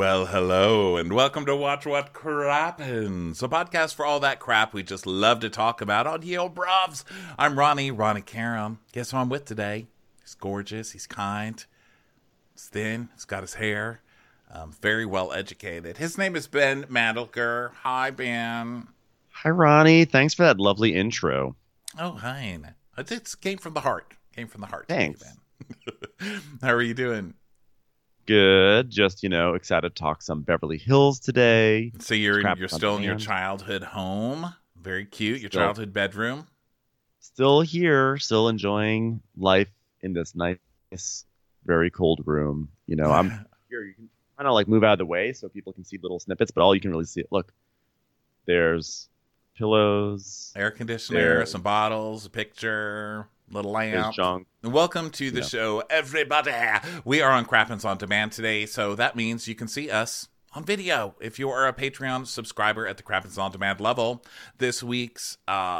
Well, hello, and welcome to Watch What Crappens, a podcast for all that crap we just love to talk about on Yale Brovs. I'm Ronnie Karam. Guess who I'm with today? He's gorgeous, he's kind, he's thin, he's got his hair, very well educated. His name is Ben Mandelker. Hi, Ben. Hi, Ronnie. Thanks for that lovely intro. Oh, hi. It came from the heart. Thanks. Today, Ben. How are you doing? Good. Just, excited to talk some Beverly Hills today. So you're still in your childhood home. Very cute. Your childhood bedroom. Still here. Still enjoying life in this nice, very cold room. I'm here. You can kind of move out of the way so people can see little snippets, but all you can really see, look, there's pillows, air conditioner, some bottles, a picture, little lamp. Junk. Welcome to the show, everybody. We are on Crappens On Demand today, so that means you can see us on video if you are a Patreon subscriber at the Crappens On Demand level. This week's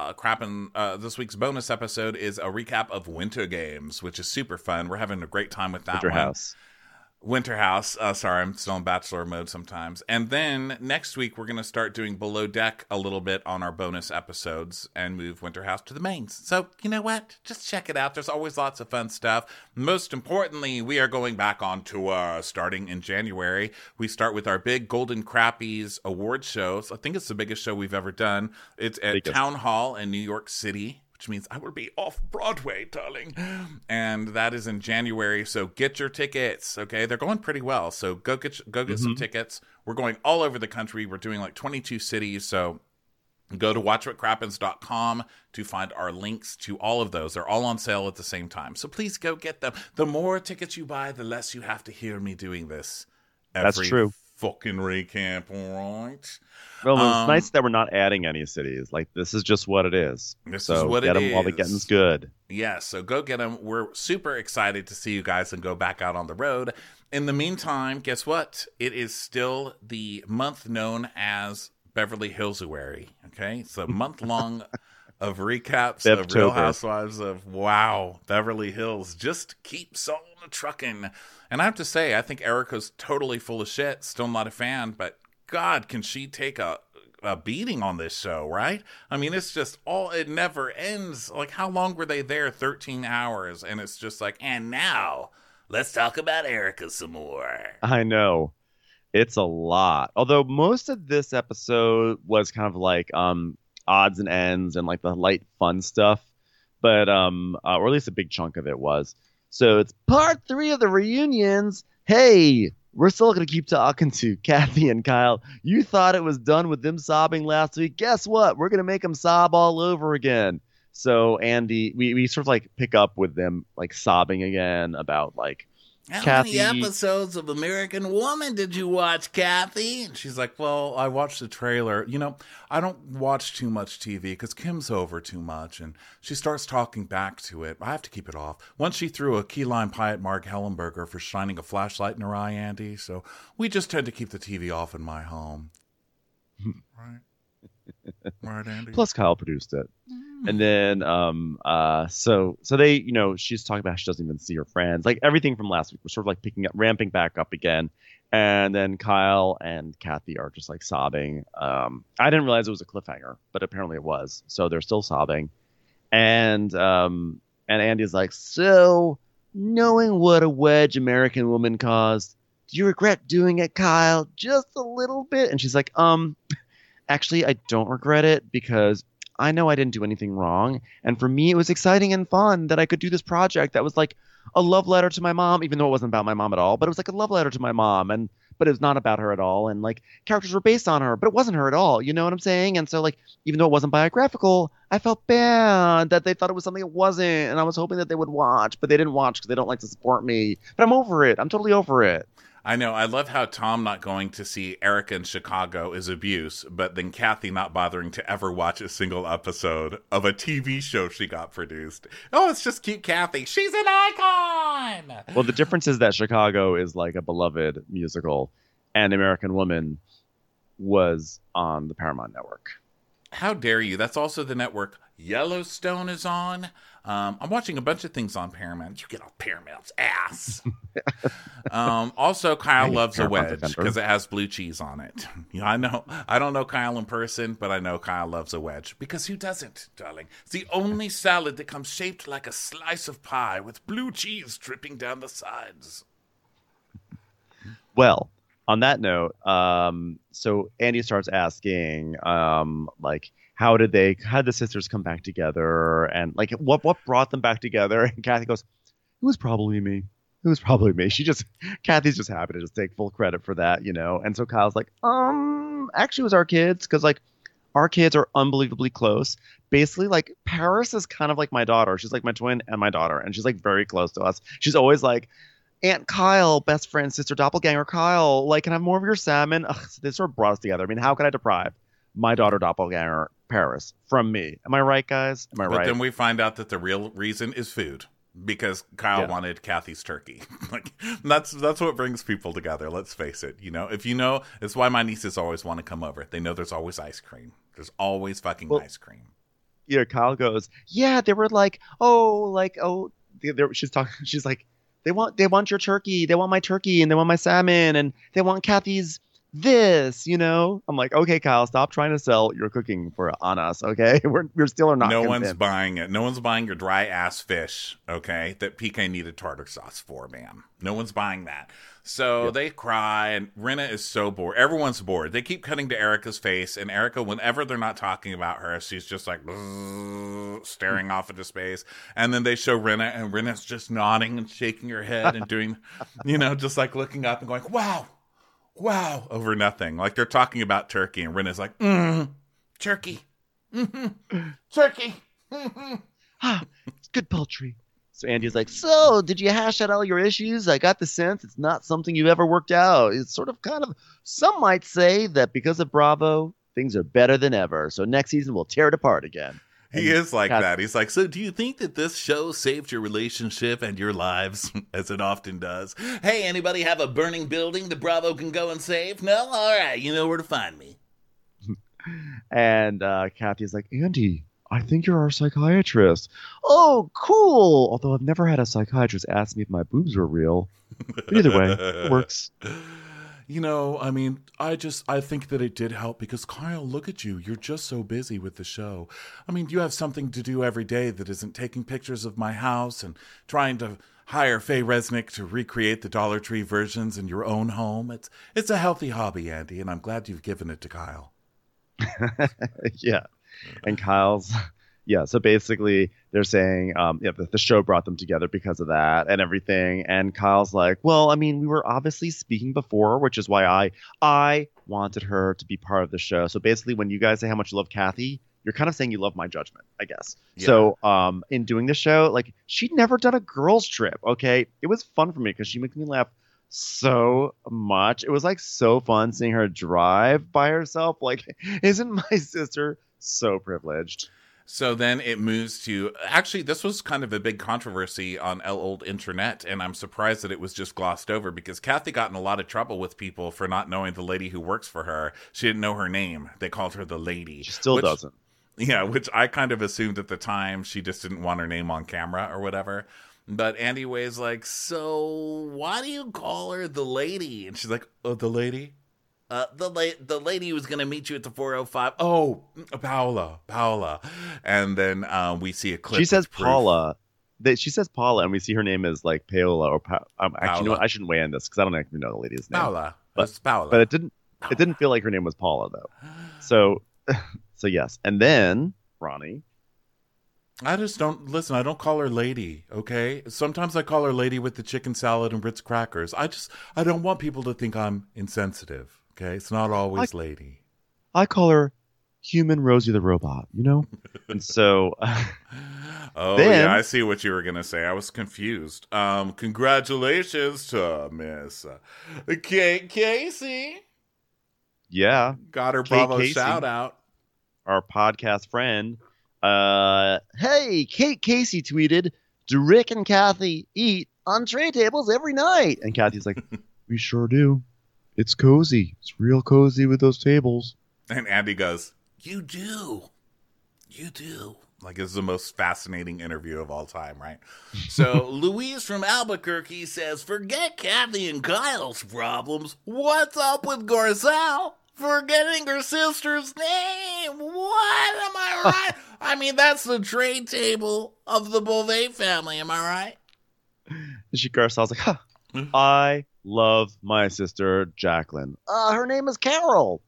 bonus episode is a recap of Winter Games, which is super fun. We're having a great time with that Winter House. Sorry, I'm still in Bachelor mode sometimes. And then next week, we're going to start doing Below Deck a little bit on our bonus episodes and move Winter House to the mains. So, you know what? Just check it out. There's always lots of fun stuff. Most importantly, we are going back on tour starting in January. We start with our big Golden Crappies award shows. I think it's the biggest show we've ever done. It's at Town Hall in New York City, which means I will be off-Broadway, darling. And that is in January, so get your tickets, okay? They're going pretty well, so go get some tickets. We're going all over the country. We're doing 22 cities, so go to watchwhatcrappens.com to find our links to all of those. They're all on sale at the same time, so please go get them. The more tickets you buy, the less you have to hear me doing this. That's true. Fucking recap, all right? Well, it's nice that we're not adding any cities. This is just what it is. This is what it is. Get them while the getting's good. Yeah, so go get them. We're super excited to see you guys and go back out on the road. In the meantime, guess what? It is still the month known as Beverly Hillsuary. Okay, it's a month long of recaps of Real Housewives of Beverly Hills. Just keeps on trucking. And I have to say, I think Erica's totally full of shit. Still not a fan, but God, can she take a beating on this show, right? I mean, it's just it never ends. How long were they there? 13 hours. And it's just and now let's talk about Erica some more. I know. It's a lot. Although most of this episode was kind of odds and ends and the light fun stuff. But, or at least a big chunk of it was. So it's part 3 of the reunions. Hey, we're still going to keep talking to Kathy and Kyle. You thought it was done with them sobbing last week. Guess what? We're going to make them sob all over again. So Andy, we sort of pick up with them sobbing again about how Kathy. many episodes of American Woman did you watch, Kathy? And she's like, well, I watched the trailer. I don't watch too much TV because Kim's over too much, and she starts talking back to it. I have to keep it off. Once she threw a key lime pie at Mark Hellenberger for shining a flashlight in her eye, Andy, so we just tend to keep the TV off in my home. Right? Right, Andy? Plus Kyle produced it. And then, so they, she's talking about how she doesn't even see her friends. Everything from last week, we're sort of picking up, ramping back up again. And then Kyle and Kathy are just sobbing. I didn't realize it was a cliffhanger, but apparently it was. So they're still sobbing. And Andy's like, so knowing what a wedge American Woman caused, do you regret doing it, Kyle? Just a little bit? And she's like, actually, I don't regret it because I know I didn't do anything wrong. And for me, it was exciting and fun that I could do this project that was a love letter to my mom, even though it wasn't about my mom at all. But it was a love letter to my mom. But it was not about her at all. And characters were based on her, but it wasn't her at all. You know what I'm saying? And so even though it wasn't biographical, I felt bad that they thought it was something it wasn't. And I was hoping that they would watch, but they didn't watch because they don't like to support me. But I'm over it. I'm totally over it. I know. I love how Tom not going to see Erica in Chicago is abuse, but then Kathy not bothering to ever watch a single episode of a TV show she got produced. Oh, it's just cute Kathy. She's an icon! Well, the difference is that Chicago is a beloved musical, and American Woman was on the Paramount Network. How dare you? That's also the network Yellowstone is on. I'm watching a bunch of things on Paramount. You get off Paramount's ass. Also, Kyle loves a wedge because it has blue cheese on it. I know. I don't know Kyle in person, but I know Kyle loves a wedge because who doesn't, darling? It's the only salad that comes shaped like a slice of pie with blue cheese dripping down the sides. Well, on that note, so Andy starts asking, like, how did the sisters come back together, and like what brought them back together? And Kathy goes, "It was probably me. It was probably me." Kathy's just happy to just take full credit for that, you know. And so Kyle's like, actually, it was our kids, because like our kids are unbelievably close. Basically, like Paris is kind of like my daughter. She's like my twin and my daughter, and she's like very close to us. She's always like, Aunt Kyle, best friend, sister, doppelganger Kyle, like, can I have more of your salmon? Ugh, they sort of brought us together. I mean, how could I deprive my daughter, doppelganger Paris, from me? Am I right, guys? Am I right? But then we find out that the real reason is food, because Kyle wanted Kathy's turkey. Like that's what brings people together. Let's face it. You know, if you know, it's why my nieces always want to come over. They know there's always ice cream. There's always fucking ice cream. Yeah, Kyle goes, yeah, they were like, she's talking. She's like, they want your turkey. They want my turkey, and they want my salmon, and they want Kathy's this, you know. I'm like, okay, Kyle, stop trying to sell your cooking on us, okay? We're still not no convinced. One's buying it. No one's buying your dry ass fish, okay, that PK needed tartar sauce for, man. No one's buying that. So they cry, and Rinna is so bored. Everyone's bored. They keep cutting to Erica's face, and Erica, whenever they're not talking about her, she's just like staring off into space. And then they show Rinna, and Rinna's just nodding and shaking her head and doing, you know, just like looking up and going, wow, over nothing. Like they're talking about turkey, and Rinna's like, turkey. Turkey. It's good poultry. So Andy's like, so did you hash out all your issues? I got the sense it's not something you've ever worked out. It's sort of kind of, some might say that because of Bravo, things are better than ever. So next season we'll tear it apart again. He is like that. He's like, so do you think that this show saved your relationship and your lives, as it often does? Hey, anybody have a burning building that Bravo can go and save? No? All right, you know where to find me. And Kathy's like, Andy, I think you're our psychiatrist. Oh, cool. Although I've never had a psychiatrist ask me if my boobs were real. But either way, it works. You know, I mean, I think that it did help because, Kyle, look at you. You're just so busy with the show. I mean, you have something to do every day that isn't taking pictures of my house and trying to hire Faye Resnick to recreate the Dollar Tree versions in your own home. It's a healthy hobby, Andy, and I'm glad you've given it to Kyle. Yeah. And Kyle's... Yeah, so basically they're saying the show brought them together because of that and everything. And Kyle's like, well, I mean, we were obviously speaking before, which is why I wanted her to be part of the show. So basically when you guys say how much you love Kathy, you're kind of saying you love my judgment, I guess. Yeah. So in doing the show, like, she'd never done a girls trip, okay? It was fun for me because she makes me laugh so much. It was like so fun seeing her drive by herself. Like, isn't my sister so privileged? So then it moves to, actually, this was kind of a big controversy on Old Internet, and I'm surprised that it was just glossed over because Kathy got in a lot of trouble with people for not knowing the lady who works for her. She didn't know her name. They called her the lady. She still doesn't. Yeah, which I kind of assumed at the time she just didn't want her name on camera or whatever. But Andy Way's like, so why do you call her the lady? And she's like, oh, the lady? The lady who was going to meet you at the 405. Oh, Paola. And then we see a clip. She says Paula. She says Paula, and we see her name is like Paola or actually, you know what? I shouldn't weigh in this because I don't actually know the lady's name. Paola. But Paola. But it didn't feel like her name was Paula though. So yes, and then Ronnie. I just don't listen. I don't call her lady. Okay. Sometimes I call her lady with the chicken salad and Ritz crackers. I don't want people to think I'm insensitive. Okay, it's not always lady. I call her human Rosie the robot, you know? And so... yeah, I see what you were going to say. I was confused. Congratulations to Miss Casey. Yeah. Got her Bravo Casey, shout out. Our podcast friend. Hey, Kate Casey tweeted, do Rick and Kathy eat on tray tables every night? And Kathy's like, we sure do. It's cozy. It's real cozy with those tables. And Andy goes, You do. Like, it's the most fascinating interview of all time, right? So, Louise from Albuquerque says, forget Kathy and Kyle's problems. What's up with Garcelle forgetting her sister's name? What? Am I right? I mean, that's the trade table of the Beauvais family. Am I right? Garcelle's like, huh, I love my sister, Jacqueline. Her name is Carol.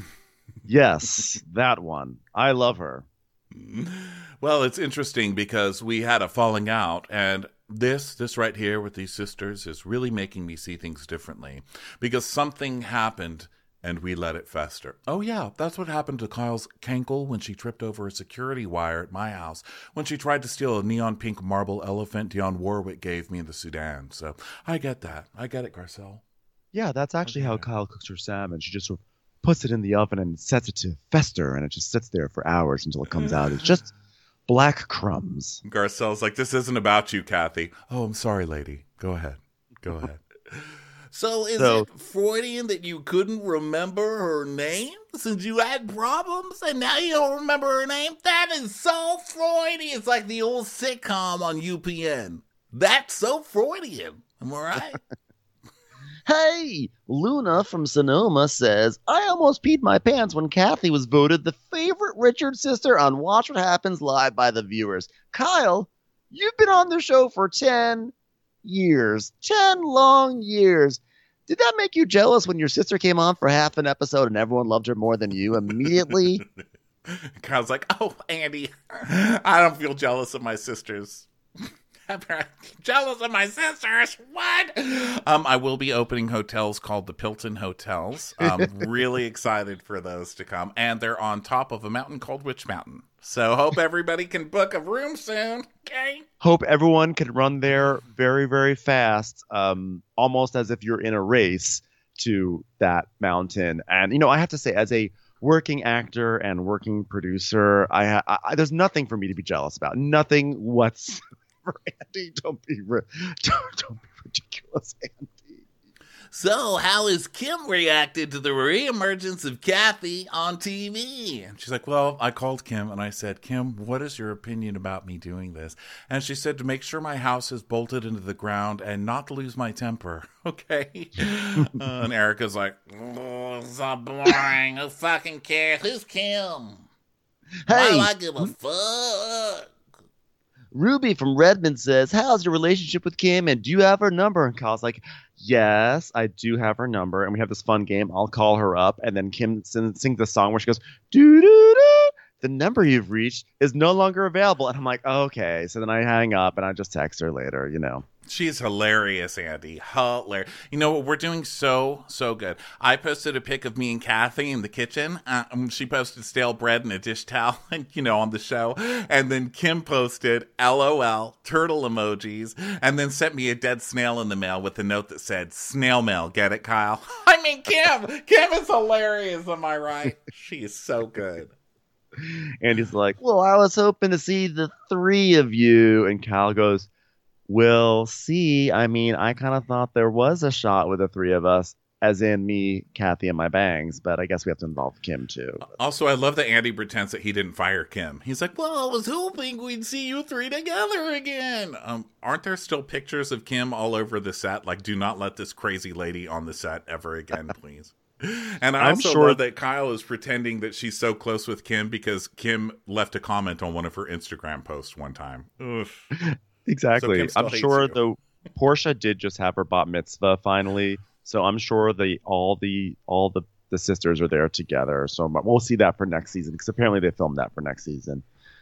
Yes, that one. I love her. Well, it's interesting because we had a falling out, and this right here with these sisters is really making me see things differently, because something happened and we let it fester. Oh yeah, that's what happened to Kyle's cankle when she tripped over a security wire at my house, when she tried to steal a neon pink marble elephant Dionne Warwick gave me in the Sudan. So I get that. I get it, Garcelle. Yeah, that's actually how Kyle cooks her salmon. She just sort of puts it in the oven and sets it to fester, and it just sits there for hours until it comes out. It's just black crumbs. Garcelle's like, this isn't about you, Kathy. Oh, I'm sorry, lady. Go ahead. So is it Freudian that you couldn't remember her name since you had problems and now you don't remember her name? That is so Freudian. It's like the old sitcom on UPN. That's so Freudian. Am I right? Hey, Luna from Sonoma says, I almost peed my pants when Kathy was voted the favorite Richard sister on Watch What Happens Live by the viewers. Kyle, you've been on the show for 10 years. 10 long years. Did that make you jealous when your sister came on for half an episode and everyone loved her more than you immediately? Kyle's like, oh, Andy, I don't feel jealous of my sisters. Jealous of my sisters? What? I will be opening hotels called the Pilton Hotels. I'm really excited for those to come. And they're on top of a mountain called Witch Mountain. So hope everybody can book a room soon. Okay. Hope everyone can run there very, very fast, almost as if you're in a race to that mountain. And, you know, I have to say, as a working actor and working producer, I there's nothing for me to be jealous about. Nothing whatsoever. Andy, don't be ridiculous, Andy. So, how has Kim reacted to the reemergence of Kathy on TV? And she's like, well, I called Kim and I said, Kim, what is your opinion about me doing this? And she said, to make sure my house is bolted into the ground and not to lose my temper. Okay. And Erica's like, oh, so boring. Who fucking cares? Who's Kim? Why do I give a fuck? Ruby from Redmond says, how's your relationship with Kim, and do you have her number? And Kyle's like, yes, I do have her number, and we have this fun game. I'll call her up, and then Kim sings the song where she goes, doo-doo-doo. The number you've reached is no longer available. And I'm like, okay. So then I hang up, and I just text her later, you know. She's hilarious, Andy. Hilarious. You know what? We're doing so good. I posted a pic of me and Kathy in the kitchen. She posted stale bread and a dish towel, you know, on the show. And then Kim posted LOL, turtle emojis, and then sent me a dead snail in the mail with a note that said, snail mail. Get it, Kyle? I mean, Kim is hilarious. Am I right? She is so good. Andy's like, well, I was hoping to see the three of you. And Kyle goes, we'll see. I mean, I kind of thought there was a shot with the three of us, as in me, Kathy, and my bangs, but I guess we have to involve Kim too. Also, I love that Andy pretends that he didn't fire Kim. He's like, well, I was hoping we'd see you three together again. Aren't there still pictures of Kim all over the set? Like, do not let this crazy lady on the set ever again, please. And I also love that Kyle is pretending that she's so close with Kim because Kim left a comment on one of her Instagram posts one time. Oof. Exactly. So I'm sure though Portia did just have her bat mitzvah finally, so I'm sure all the sisters are there together. So we'll see that for next season because apparently they filmed that for next season.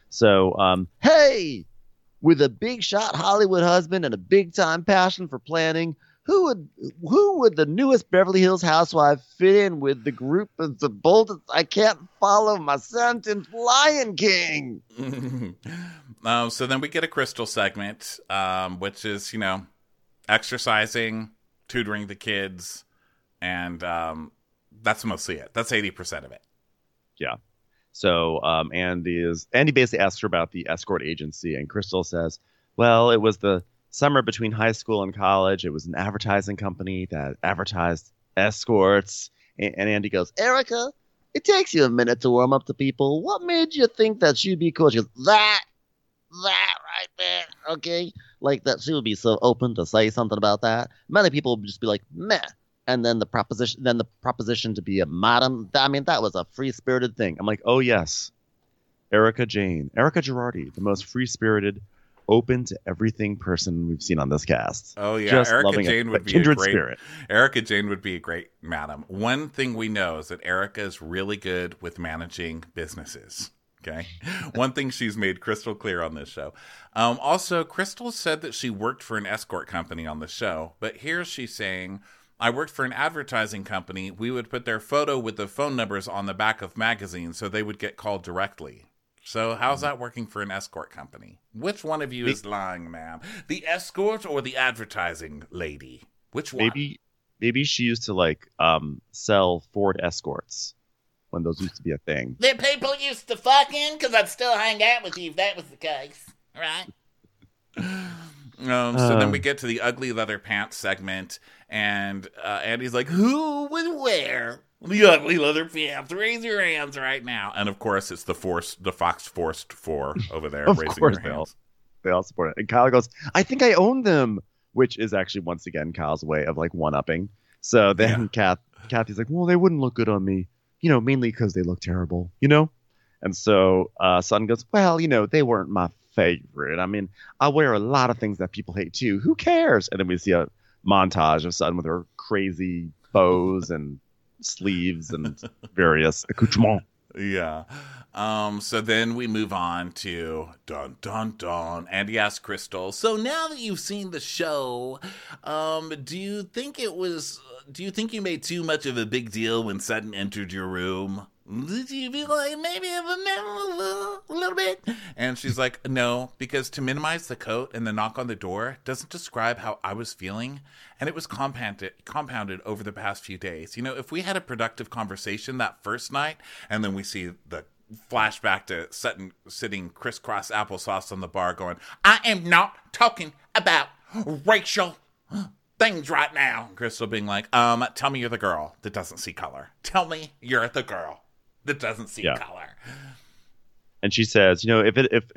So hey, with a big shot Hollywood husband and a big time passion for planning, who would the newest Beverly Hills housewife fit in with the group of the boldest? I can't follow my sentence. Lion King. So then we get a Crystal segment, which is, you know, exercising, tutoring the kids, and that's mostly it. That's 80% of it. Yeah. So Andy basically asks her about the escort agency, and Crystal says, well, it was the summer between high school and college. It was an advertising company that advertised escorts. And Andy goes, Erica, it takes you a minute to warm up to people. What made you think that she'd be cool? She goes, that right there, okay? Like that she would be so open to say something about that. Many people would just be like, meh. And then the proposition to be a madam, I mean, that was a free-spirited thing. I'm like, oh yes, Erika Girardi, the most free-spirited, open to everything person we've seen on this cast. Oh yeah, Erika Jayne would be a great spirit. Erika Jayne would be a great madam. One thing we know is that Erika is really good with managing businesses. Okay, one thing she's made crystal clear on this show. Also, Crystal said that she worked for an escort company on the show, but here she's saying, I worked for an advertising company. We would put their photo with the phone numbers on the back of magazines so they would get called directly. So how's that working for an escort company? Which one of you is lying, ma'am? The escort or the advertising lady? Which one? Maybe she used to sell Ford Escorts when those used to be a thing. The people used to fuck in because I'd still hang out with you if that was the case. Right? So then we get to the ugly leather pants segment, and Andy's like, who would wear the ugly leather pants? Raise your hands right now. And of course, it's the Fox Forced 4 over there raising their hands. They all support it. And Kyle goes, I think I own them, which is actually, once again, Kyle's way of one-upping. So then Kathy's like, well, they wouldn't look good on me, mainly because they look terrible, And so Sutton goes, well, they weren't my favorite. I mean, I wear a lot of things that people hate too. Who cares? And then we see a montage of Sutton with her crazy bows and sleeves and various accoutrements. Yeah. So then we move on to dun dun dun. Andy asks Crystal, so now that you've seen the show, do you think you made too much of a big deal when Sutton entered your room? Did you be like, maybe a little bit? And she's like, no, because to minimize the coat and the knock on the door doesn't describe how I was feeling. And it was compounded over the past few days. If we had a productive conversation that first night, and then we see the flashback to Sutton sitting crisscross applesauce on the bar going, I am not talking about racial things right now. Crystal being like, tell me you're the girl that doesn't see color. Tell me you're the girl that doesn't see color. And she says, if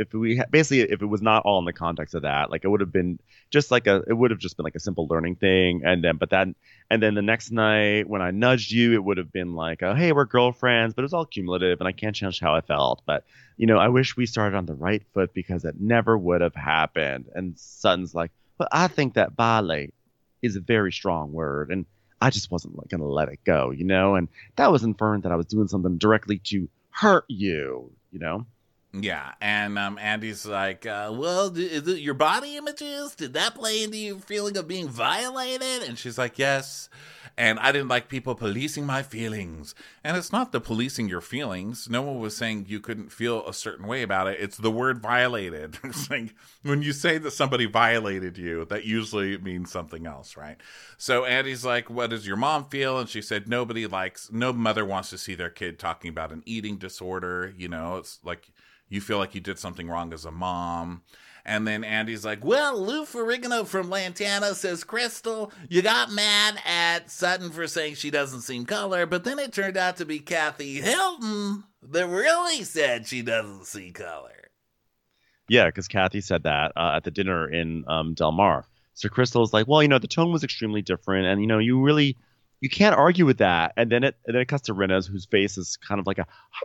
it was not all in the context of that, it would have been just it would have just been like a simple learning thing. And then the next night when I nudged you, it would have been like, oh, hey, we're girlfriends, but it was all cumulative and I can't change how I felt. But, I wish we started on the right foot because it never would have happened. And Sutton's like, but I think that violate is a very strong word. And I just wasn't going to let it go, and that was inferring that I was doing something directly to hurt you, Yeah, and Andy's like, well, is it your body images? Did that play into your feeling of being violated? And she's like, yes. And I didn't like people policing my feelings. And it's not the policing your feelings. No one was saying you couldn't feel a certain way about it. It's the word violated. It's like when you say that somebody violated you, that usually means something else, right? So Andy's like, what does your mom feel? And she said, no mother wants to see their kid talking about an eating disorder. It's like you feel like you did something wrong as a mom. And then Andy's like, well, Lou Ferrigno from Lantana says, Crystal, you got mad at Sutton for saying she doesn't see color, but then it turned out to be Kathy Hilton that really said she doesn't see color. Yeah, because Kathy said that at the dinner in Del Mar. So Crystal's like, well, the tone was extremely different, and you can't argue with that. And then it cuts to Rinna's, whose face is kind of like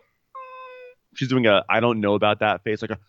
she's doing a I don't know about that face, like a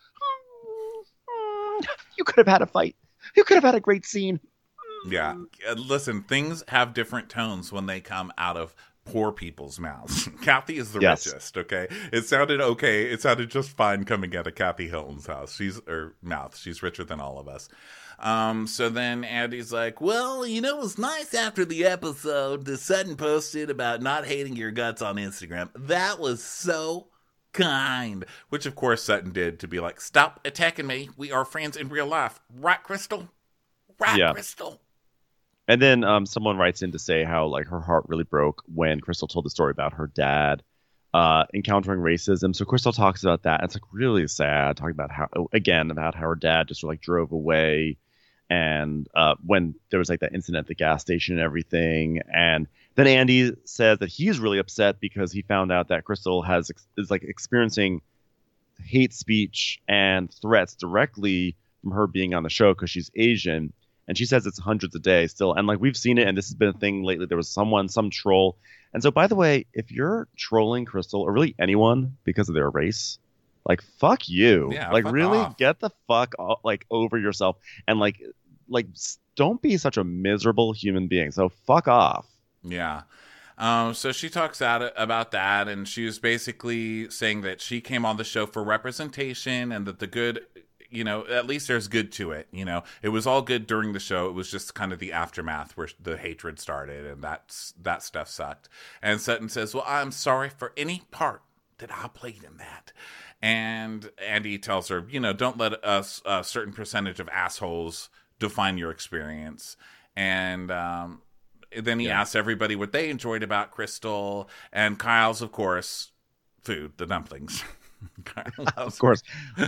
you could have had a fight. You could have had a great scene. Yeah. Listen, things have different tones when they come out of poor people's mouths. Kathy is the richest, okay? It sounded okay. It sounded just fine coming out of Kathy Hilton's mouth. She's richer than all of us. So then Andy's like, well, it was nice after the episode that Sutton posted about not hating your guts on Instagram. That was so kind, which of course Sutton did to be like, stop attacking me. We are friends in real life. Right, Crystal? Right, Crystal? And then someone writes in to say how her heart really broke when Crystal told the story about her dad encountering racism. So Crystal talks about that. And it's really sad, talking about how her dad just drove away and when there was like that incident at the gas station and everything. And then Andy says that he's really upset because he found out that Crystal is like experiencing hate speech and threats directly from her being on the show because she's Asian. And she says it's hundreds a day still. And like we've seen it, and this has been a thing lately. There was some troll. And so, by the way, if you're trolling Crystal or really anyone because of their race, like fuck you. Yeah, like fuck really off. get the fuck like over yourself and like don't be such a miserable human being. So fuck off. Yeah. So she talks about that, and she was basically saying that she came on the show for representation and that the good, at least there's good to it. It was all good during the show. It was just kind of the aftermath where the hatred started, and that stuff sucked. And Sutton says, well, I'm sorry for any part that I played in that. And Andy tells her, don't let a certain percentage of assholes define your experience. And then he asks everybody what they enjoyed about Crystal, and Kyle's, of course, food, the dumplings. Of course.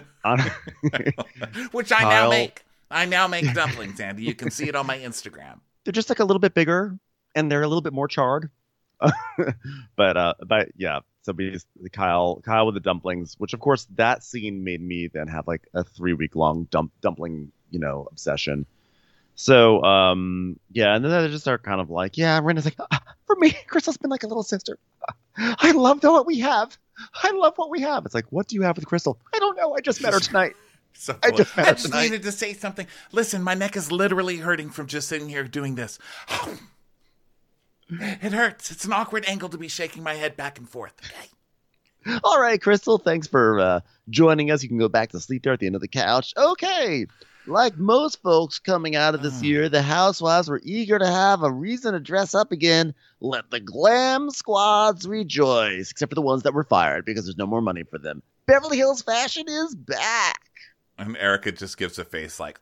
Which I now make. I now make dumplings, Andy. You can see it on my Instagram. They're just like a little bit bigger, and they're a little bit more charred. But yeah. So basically Kyle with the dumplings, which of course that scene made me then have like a 3-week-long dumpling, obsession. So, yeah, and then they just start kind of like, yeah, Rena's like, for me, Crystal's been like a little sister. I love what we have. It's like, what do you have with Crystal? I don't know. I just met her tonight. I just needed to say something. Listen, my neck is literally hurting from just sitting here doing this. It hurts. It's an awkward angle to be shaking my head back and forth. Okay. All right, Crystal, thanks for joining us. You can go back to sleep there at the end of the couch. Okay. Like most folks coming out of this year, the housewives were eager to have a reason to dress up again. Let the glam squads rejoice, except for the ones that were fired because there's no more money for them. Beverly Hills fashion is back. And Erica just gives a face like,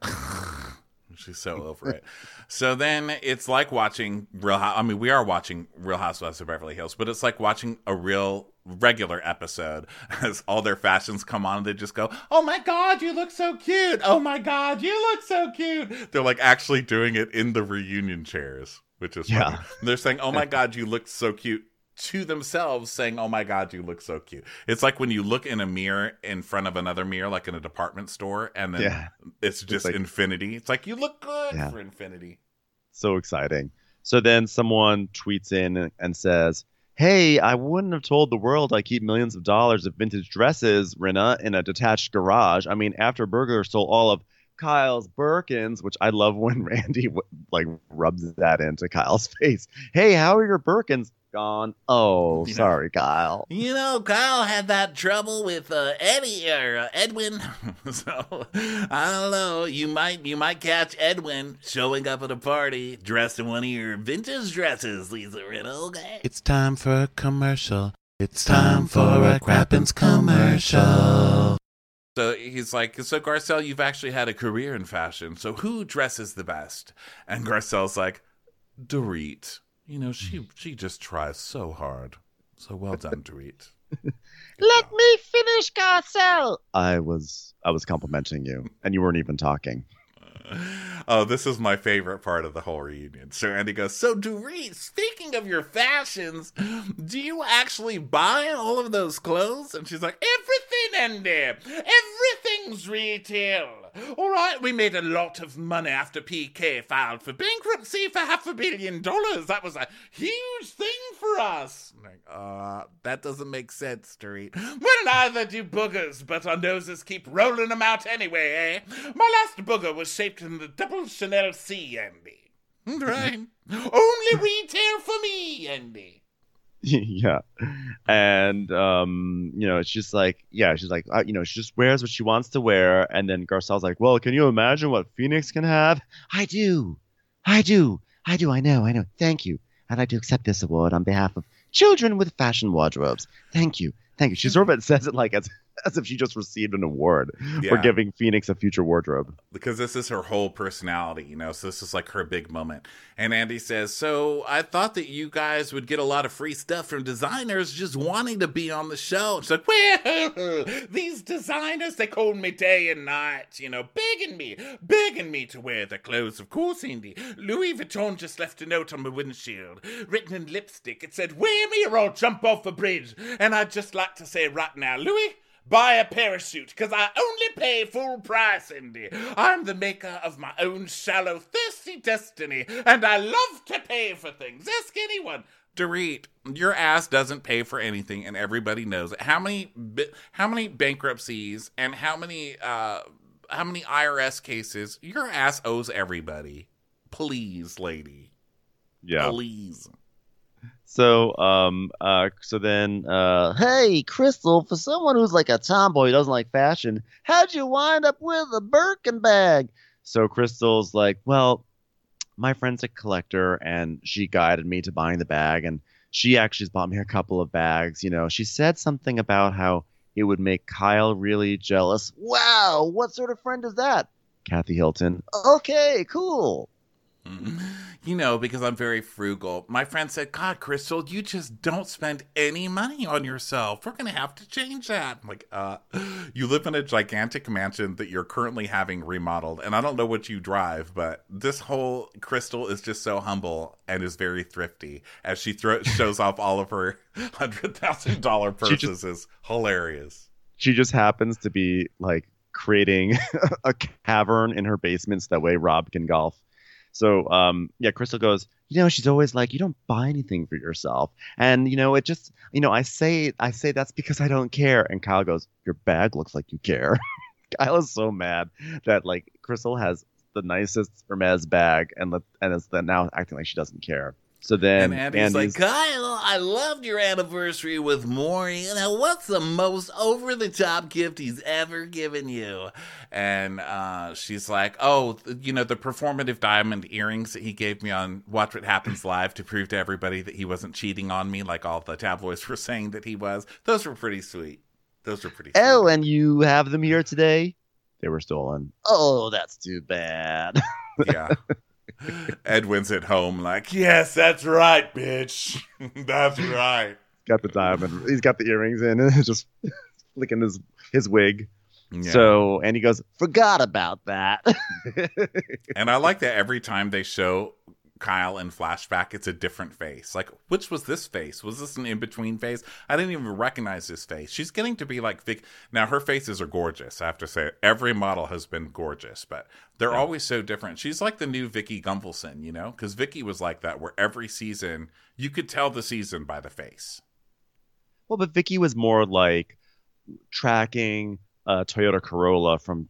she's so over it. So then it's like watching we are watching Real Housewives of Beverly Hills, but it's like watching a real regular episode as all their fashions come on and they just go, oh my God, you look so cute. Oh my God, you look so cute. They're like actually doing it in the reunion chairs, which is funny. They're saying, oh my God, you look so cute to themselves, saying, oh my God, you look so cute. It's like when you look in a mirror in front of another mirror, like in a department store, and then it's just like, infinity. It's like, you look good for infinity. So exciting. So then someone tweets in and says, hey, I wouldn't have told the world I keep millions of dollars of vintage dresses, Rinna, in a detached garage. I mean, after burglars stole all of Kyle's Birkins, which I love when Randy like rubs that into Kyle's face. Hey, how are your Birkins? Gone. Oh, sorry, Kyle. Kyle had that trouble with Eddie or Edwin. So I don't know. You might catch Edwin showing up at a party dressed in one of your vintage dresses, Lisa Rinna. Okay. It's time for a commercial. It's time for a Crappens commercial. So he's like, so Garcelle, you've actually had a career in fashion. So who dresses the best? And Garcelle's like, Dorit. She just tries so hard. So well done, Dorit. Let me finish, Garcelle. I was complimenting you, and you weren't even talking. Oh, this is my favorite part of the whole reunion. So Andy goes, so Dorit, speaking of your fashions, do you actually buy all of those clothes? And she's like, everything, Andy. Everything's retail. All right, we made a lot of money after PK filed for bankruptcy for $500 million. That was a huge thing for us. I'm like, that doesn't make sense, Dorit. Well, neither do boogers, but our noses keep rolling them out anyway, eh? My last booger was shaped in the double Chanel C, Andy. Right? Only retail for me, Andy. Yeah. And it's just like, she's like, she just wears what she wants to wear. And then Garcelle's like, well, can you imagine what Phoenix can have? I do. I know. Thank you. I'd like to accept this award on behalf of children with fashion wardrobes. Thank you. She sort of says it like As if she just received an award for giving Phoenix a future wardrobe. Because this is her whole personality, you know, so this is like her big moment. And Andy says, so I thought that you guys would get a lot of free stuff from designers just wanting to be on the show. She's like, well, these designers, they called me day and night, you know, begging me to wear their clothes. Of course, Indy. Louis Vuitton just left a note on my windshield, written in lipstick. It said, wear me or I'll jump off a bridge. And I'd just like to say right now, Louis, buy a parachute, because I only pay full price, Indy. I'm the maker of my own shallow, thirsty destiny, and I love to pay for things. Ask anyone. Dorit, your ass doesn't pay for anything, and everybody knows it. How many bankruptcies and how many IRS cases your ass owes everybody? Please, lady. Yeah. Please. So, then, hey, Crystal, for someone who's like a tomboy who doesn't like fashion, how'd you wind up with a Birkin bag? So Crystal's like, well, my friend's a collector, and she guided me to buying the bag, and she actually bought me a couple of bags. You know, she said something about how it would make Kyle really jealous. Wow, what sort of friend is that? Kathy Hilton. Okay, cool. You know, because I'm very frugal. My friend said, God, Crystal, you just don't spend any money on yourself. We're going to have to change that. I'm like, you live in a gigantic mansion that you're currently having remodeled. And I don't know what you drive, but this whole Crystal is just so humble and is very thrifty as she shows off all of her $100,000 purses. Is hilarious. She just happens to be like creating a cavern in her basement so that way Rob can golf. So, Crystal goes, you know, she's always like, you don't buy anything for yourself. And, you know, it just, you know, I say that's because I don't care. And Kyle goes, your bag looks like you care. Kyle is so mad that, like, Crystal has the nicest Hermes bag and is then now acting like she doesn't care. So then Andy's like, Kyle, I loved your anniversary with Maury. You know, what's the most over-the-top gift he's ever given you? And she's like, oh, you know, the performative diamond earrings that he gave me on Watch What Happens Live to prove to everybody that he wasn't cheating on me like all the tabloids were saying that he was. Those were pretty sweet. Oh, and you have them here today? They were stolen. Oh, that's too bad. Yeah. Edwin's at home like, yes, that's right, bitch. That's right. Got the diamond. He's got the earrings in and just flicking his wig. Yeah. So, and he goes, forgot about that. And I like that every time they show Kyle in flashback, it's a different face. Like, which was this face? Was this an in-between face? I didn't even recognize this face. She's getting to be like Vic. Now, her faces are gorgeous. I have to say, every model has been gorgeous, but they're always so different. She's like the new Vicky Gunvalson, you know? Because Vicky was like that, where every season, you could tell the season by the face. Well, but Vicky was more like tracking Toyota Corolla from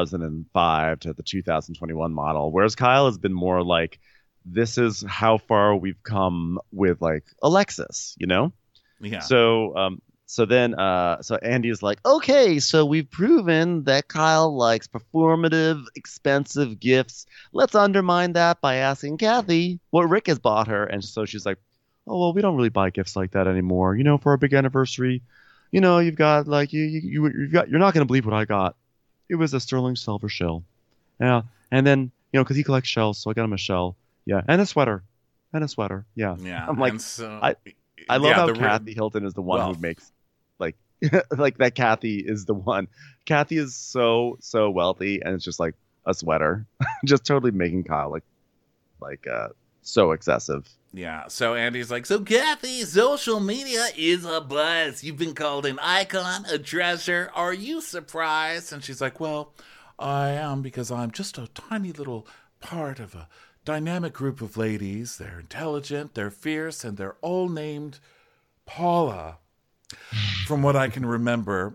2005 to the 2021 model, whereas Kyle has been more like, this is how far we've come with like a Lexus, you know? Yeah. So then Andy is like, okay, so we've proven that Kyle likes performative, expensive gifts. Let's undermine that by asking Kathy what Rick has bought her. And so she's like, oh, well, we don't really buy gifts like that anymore. You know, for our big anniversary, you know, you've got like, you're not going to believe what I got. It was a sterling silver shell. Yeah. And then, you know, cause he collects shells. So I got him a shell. Yeah, and a sweater. Yeah. I'm like, so, I love how Kathy Hilton is the one who makes, like, like that. Kathy is the one. Kathy is so wealthy, and it's just like a sweater, just totally making Kyle like so excessive. Yeah. So Andy's like, so Kathy, social media is a buzz. You've been called an icon, a treasure. Are you surprised? And she's like, well, I am, because I'm just a tiny little part of a dynamic group of ladies. They're intelligent, they're fierce, and they're all named Paula, from what I can remember.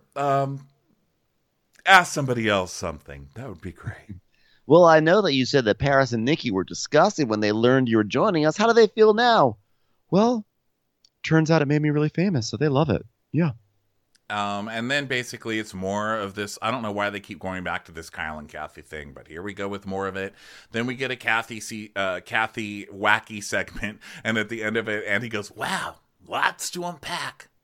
Ask somebody else something. That would be great. Well, I know that you said that Paris and Nikki were disgusted when they learned you were joining us. How do they feel now? Well, turns out it made me really famous, so they love it. Yeah. And then basically it's more of this. I don't know why they keep going back to this Kyle and Kathy thing, but here we go with more of it. Then we get a Kathy wacky segment, and at the end of it, Andy goes, wow, lots to unpack.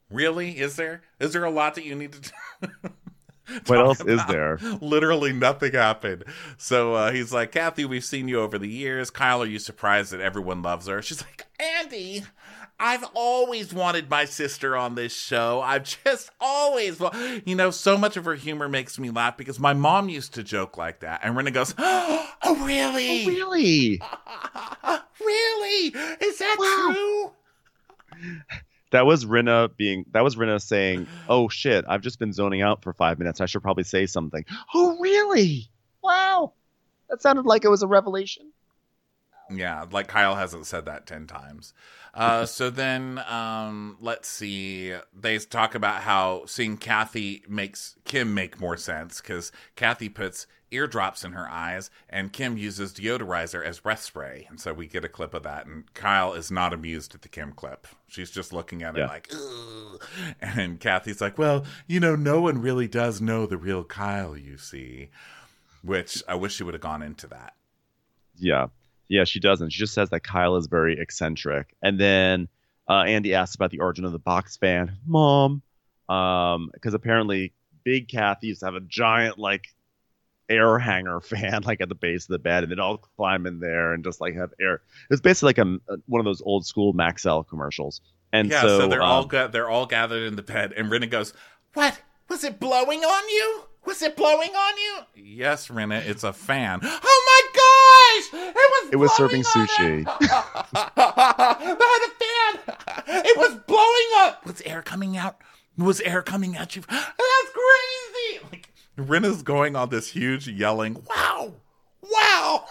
Really? Is there a lot that you need to What else about? is there? Literally nothing happened. So he's like, Kathy, we've seen you over the years. Kyle, are you surprised that everyone loves her? She's like, Andy, I've always wanted my sister on this show. I've just always, so much of her humor makes me laugh because my mom used to joke like that. And Rinna goes, oh, really? Oh, really? Really? Is that true? That was Rinna saying, oh shit, I've just been zoning out for 5 minutes. I should probably say something. Oh, really? Wow. That sounded like it was a revelation. Yeah, like Kyle hasn't said that 10 times. So then, let's see. They talk about how seeing Kathy makes Kim make more sense because Kathy puts eardrops in her eyes and Kim uses deodorizer as breath spray. And so we get a clip of that. And Kyle is not amused at the Kim clip. She's just looking at it like, ugh. And Kathy's like, well, no one really does know the real Kyle, you see. Which I wish she would have gone into that. Yeah. Yeah, she doesn't. She just says that Kyle is very eccentric. And then Andy asks about the origin of the box fan. Mom. Because apparently Big Kathy used to have a giant, air hanger fan, at the base of the bed. And they'd all climb in there and just, have air. It's basically one of those old school Maxell commercials. And yeah, so they're all gathered in the bed. And Rinna goes, what? Was it blowing on you? Was it blowing on you? Yes, Rinna, it's a fan. Oh my gosh! It was serving sushi. Not a fan! It was blowing up! Was air coming out? Was air coming at you? That's crazy! Rinna's going on this huge yelling, wow! Wow!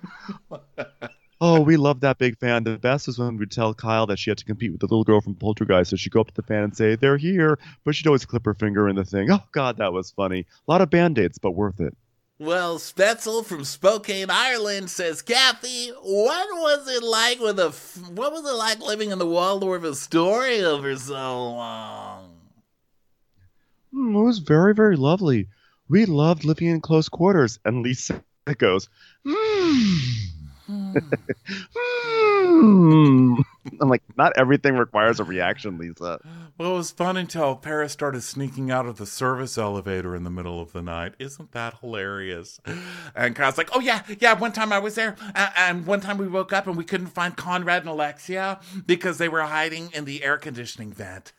Oh, we love that big fan. The best is when we'd tell Kyle that she had to compete with the little girl from Poltergeist, so she'd go up to the fan and say, they're here, but she'd always clip her finger in the thing. Oh, God, that was funny. A lot of Band-Aids, but worth it. Well, Spetzel from Spokane, Ireland says, Kathy, what was it like living in the Waldorf Astoria for so long? It was very, very lovely. We loved living in close quarters. And Lisa goes, I'm like, not everything requires a reaction, Lisa. Well, it was fun until Paris started sneaking out of the service elevator in the middle of the night. Isn't that hilarious? And Kyle's like, oh, yeah, one time I was there. And one time we woke up and we couldn't find Conrad and Alexia because they were hiding in the air conditioning vent.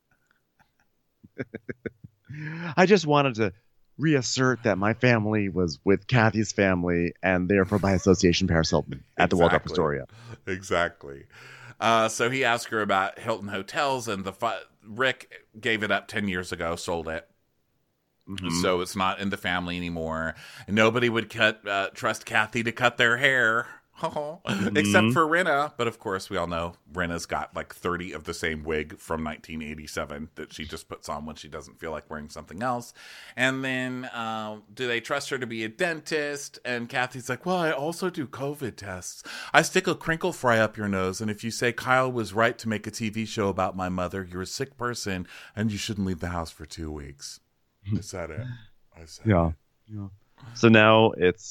I just wanted to reassert that my family was with Kathy's family and therefore by association Paris Hilton at the Waldorf Astoria. Exactly. So he asked her about Hilton Hotels, and Rick gave it up 10 years ago, sold it. Mm-hmm. So it's not in the family anymore. Nobody would trust Kathy to cut their hair. Except for Rinna. But of course, we all know Rinna's got 30 of the same wig from 1987 that she just puts on when she doesn't feel like wearing something else. And then do they trust her to be a dentist? And Kathy's like, well, I also do COVID tests. I stick a crinkle fry up your nose. And if you say Kyle was right to make a TV show about my mother, you're a sick person and you shouldn't leave the house for 2 weeks. I said it. Yeah. So now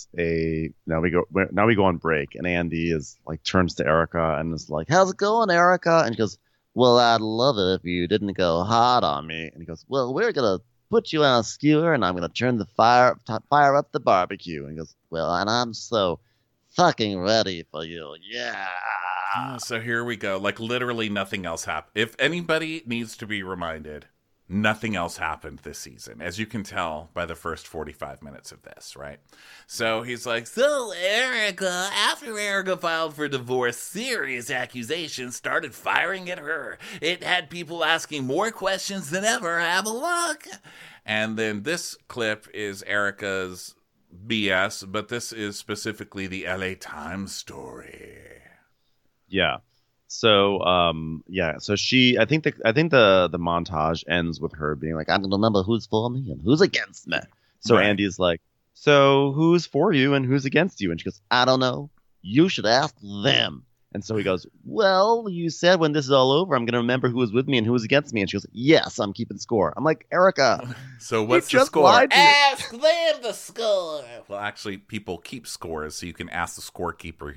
we go on break, and Andy is turns to Erica and is like, how's it going, Erica? And she goes, well, I'd love it if you didn't go hard on me. And he goes, well, we're gonna put you on a skewer and I'm gonna turn the fire up the barbecue. And he goes, well, and I'm so fucking ready for you. Yeah. So here we go. Literally nothing else happened. If anybody needs to be reminded, nothing else happened this season, as you can tell by the first 45 minutes of this, right? So he's like, so after Erica filed for divorce, serious accusations started firing at her. It had people asking more questions than ever. Have a look. And then this clip is Erica's BS, but this is specifically the LA Times story. Yeah. So so I think the montage ends with her being like, I don't remember who's for me and who's against me. So right. Andy's like, so who's for you and who's against you? And she goes, I don't know. You should ask them. And so he goes, well, you said when this is all over, I'm going to remember who was with me and who was against me. And she goes, yes, I'm keeping score. I'm like, Erica. So what's the score? Ask them the score. Well, actually, people keep scores, so you can ask the scorekeeper who's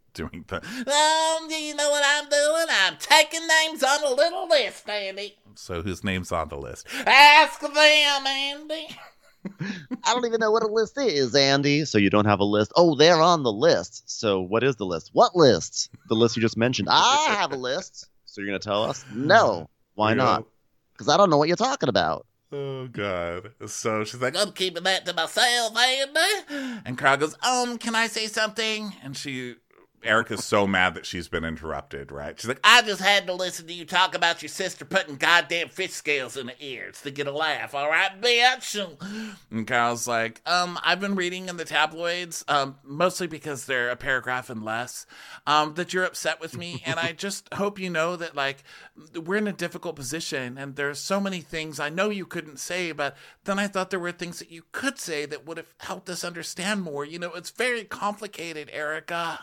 doing the... You know what I'm doing? I'm taking names on a little list, Andy. So whose name's on the list? Ask them, Andy. I don't even know what a list is, Andy. So you don't have a list? Oh, they're on the list. So what is the list? What list? The list you just mentioned. I have a list. So you're going to tell us? No. Why not? Because I don't know what you're talking about. Oh, God. So she's like, I'm keeping that to myself, Andy. And Kyle goes, can I say something? And Erica's so mad that she's been interrupted, right? She's like, I just had to listen to you talk about your sister putting goddamn fish scales in her ears to get a laugh, all right, bitch? And Kyle's like, I've been reading in the tabloids, mostly because they're a paragraph and less, that you're upset with me, and I just hope you know that, like, we're in a difficult position, and there's so many things I know you couldn't say, but then I thought there were things that you could say that would have helped us understand more. You know, it's very complicated, Erica.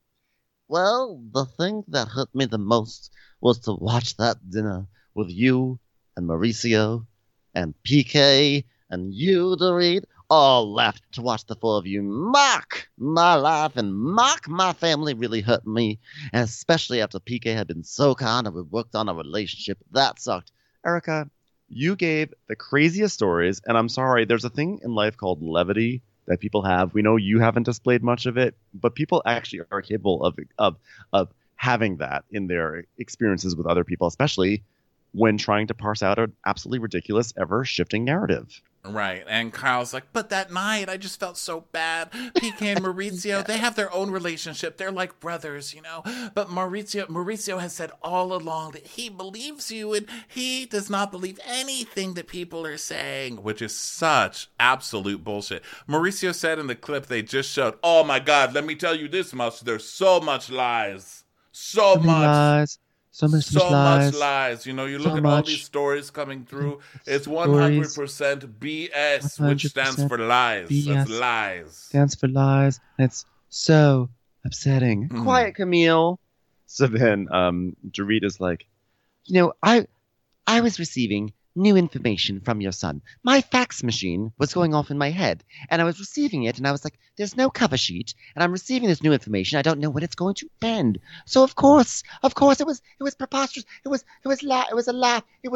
Well, the thing that hurt me the most was to watch that dinner with you and Mauricio and PK and you, Dorit, all left to watch the four of you mock my life and mock my family really hurt me, and especially after PK had been so kind and we worked on a relationship. That sucked. Erica, you gave the craziest stories, and I'm sorry, there's a thing in life called levity that people have. We know you haven't displayed much of it, but people actually are capable of having that in their experiences with other people, especially when trying to parse out an absolutely ridiculous, ever-shifting narrative. Right, and Kyle's like, but that night, I just felt so bad. PK and Mauricio, they have their own relationship. They're like brothers, you know? But Mauricio has said all along that he believes you, and he does not believe anything that people are saying, which is such absolute bullshit. Mauricio said in the clip they just showed, oh my God, let me tell you this much, there's so much lies. So much lies. So much lies. You know, you look at all these stories coming through. It's 100% BS, which stands for lies. BS. That's lies. Stands for lies. It's so upsetting. Quiet, Camille. So then, Dorit is like, you know, I was receiving new information from your son. My fax machine was going off in my head, and I was receiving it, and I was like, there's no cover sheet, and I'm receiving this new information. I don't know when it's going to end. So of course, it was preposterous. It was a laugh. It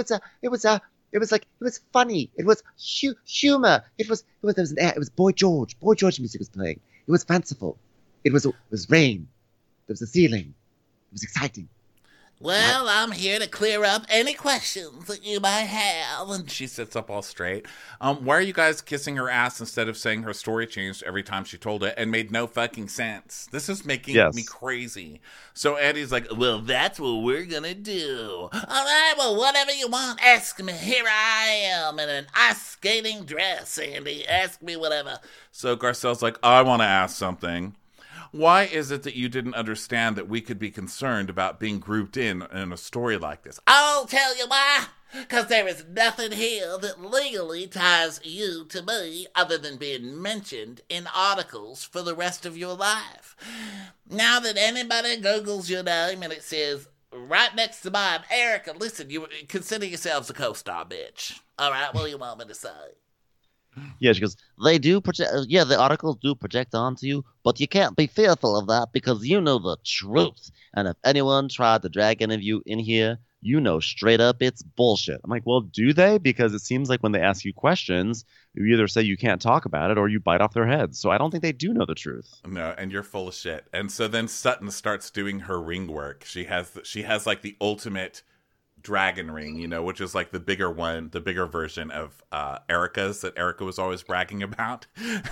was funny. It was humor. It was Boy George. Boy George music was playing. It was fanciful. It was rain. There was a ceiling. It was exciting. Well, I'm here to clear up any questions that you might have. And she sits up all straight. Why are you guys kissing her ass instead of saying her story changed every time she told it and made no fucking sense? This is making me crazy. So Eddie's like, well, that's what we're gonna do. All right, well, whatever you want, ask me. Here I am in an ice skating dress, Andy. Ask me whatever. So Garcelle's like, I want to ask something. Why is it that you didn't understand that we could be concerned about being grouped in a story like this? I'll tell you why. Because there is nothing here that legally ties you to me other than being mentioned in articles for the rest of your life. Now that anybody Googles your name and it says right next to mine, Erica, listen, you consider yourselves a co-star, bitch. All right, what do you want me to say? Yeah, she goes, they do project. Yeah, the articles do project onto you, but you can't be fearful of that because you know the truth. And if anyone tried to drag any of you in here, you know straight up it's bullshit. I'm like, well, do they? Because it seems like when they ask you questions, you either say you can't talk about it or you bite off their heads. So I don't think they do know the truth. No, and you're full of shit. And so then Sutton starts doing her ring work. She has like the ultimate dragon ring, you know, which is like the bigger version of Erica's that Erica was always bragging about.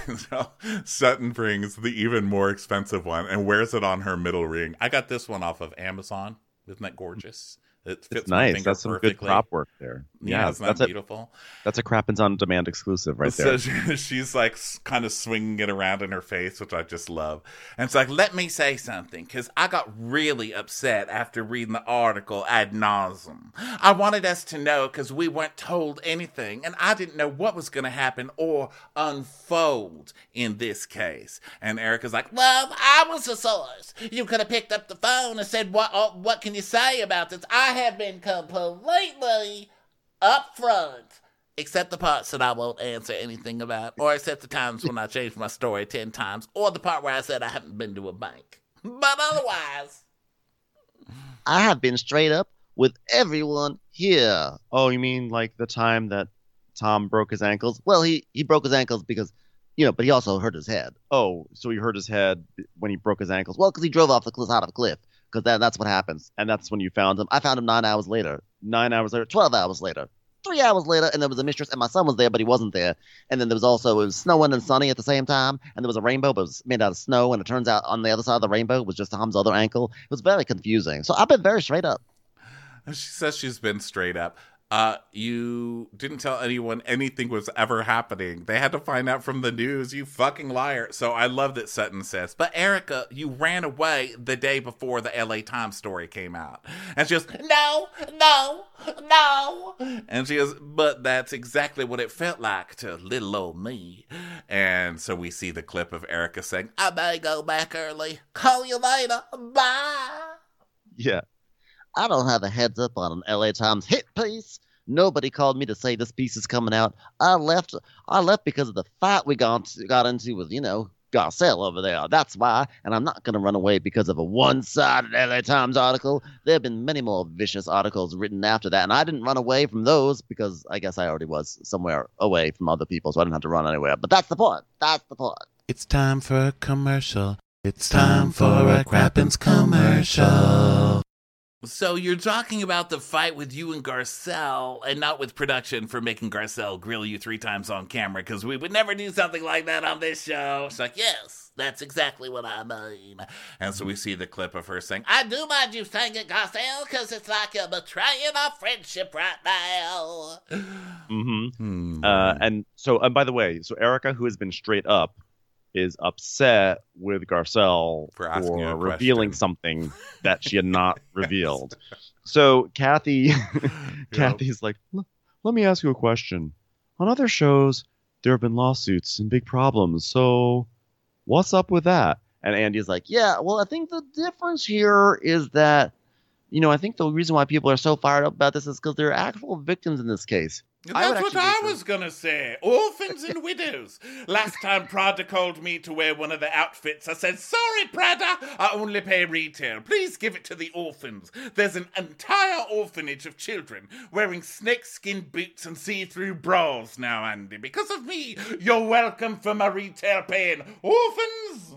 So Sutton brings the even more expensive one and wears it on her middle ring. I got this one off of Amazon. Isn't that gorgeous? It fits my finger That's some perfectly. Good prop work there. Yeah, isn't that beautiful? That's a Crappens on Demand exclusive right there. So she's like kind of swinging it around in her face, which I just love. And it's like, let me say something, because I got really upset after reading the article ad nauseum. I wanted us to know because we weren't told anything, and I didn't know what was going to happen or unfold in this case. And Erica's like, love, I was the source. You could have picked up the phone and said, what can you say about this? I have been completely upfront, except the parts that I won't answer anything about, or except the times when I changed my story 10 times, or the part where I said I haven't been to a bank. But otherwise, I have been straight up with everyone here. Oh, you mean like the time that Tom broke his ankles? Well, he broke his ankles because, but he also hurt his head. Oh, so he hurt his head when he broke his ankles? Well, because he drove off the cliff out of a cliff. Because that's what happens. And that's when you found him. I found him 9 hours later. 9 hours later. 12 hours later. 3 hours later, and there was a mistress, and my son was there, but he wasn't there. And then there was also, it was snowing and sunny at the same time, and there was a rainbow, but it was made out of snow, and it turns out on the other side of the rainbow was just Tom's other ankle. It was very confusing. So I've been very straight up. She says she's been straight up. You didn't tell anyone anything was ever happening. They had to find out from the news, you fucking liar. So I love that Sutton says, but Erica, you ran away the day before the LA Times story came out. And she goes, no. And she goes, but that's exactly what it felt like to little old me. And so we see the clip of Erica saying, I may go back early. Call you later. Bye. Yeah. I don't have a heads up on an LA Times hit piece. Nobody called me to say this piece is coming out. I left because of the fight we got into with, Garcelle over there. That's why. And I'm not going to run away because of a one-sided LA Times article. There have been many more vicious articles written after that. And I didn't run away from those because I guess I already was somewhere away from other people. So I didn't have to run anywhere. But that's the point. It's time for a commercial. It's time for a Crappens commercial. So you're talking about the fight with you and Garcelle, and not with production for making Garcelle grill you 3 times on camera, because we would never do something like that on this show. It's like, yes, that's exactly what I mean. And so we see the clip of her saying, I do mind you saying it, Garcelle, because it's like you're betraying our friendship right now. Mm-hmm. And by the way, so Erica, who has been straight up, is upset with Garcelle for revealing something that she had not revealed. So Kathy's like, let me ask you a question. On other shows, there have been lawsuits and big problems. So what's up with that? And Andy's like, yeah, well, I think the difference here is that, I think the reason why people are so fired up about this is because there are actual victims in this case. That's what I was going to say. Orphans and widows. Last time Prada called me to wear one of the outfits, I said, sorry, Prada, I only pay retail. Please give it to the orphans. There's an entire orphanage of children wearing snakeskin boots and see-through bras now, Andy. Because of me, you're welcome for my retail paying. Orphans!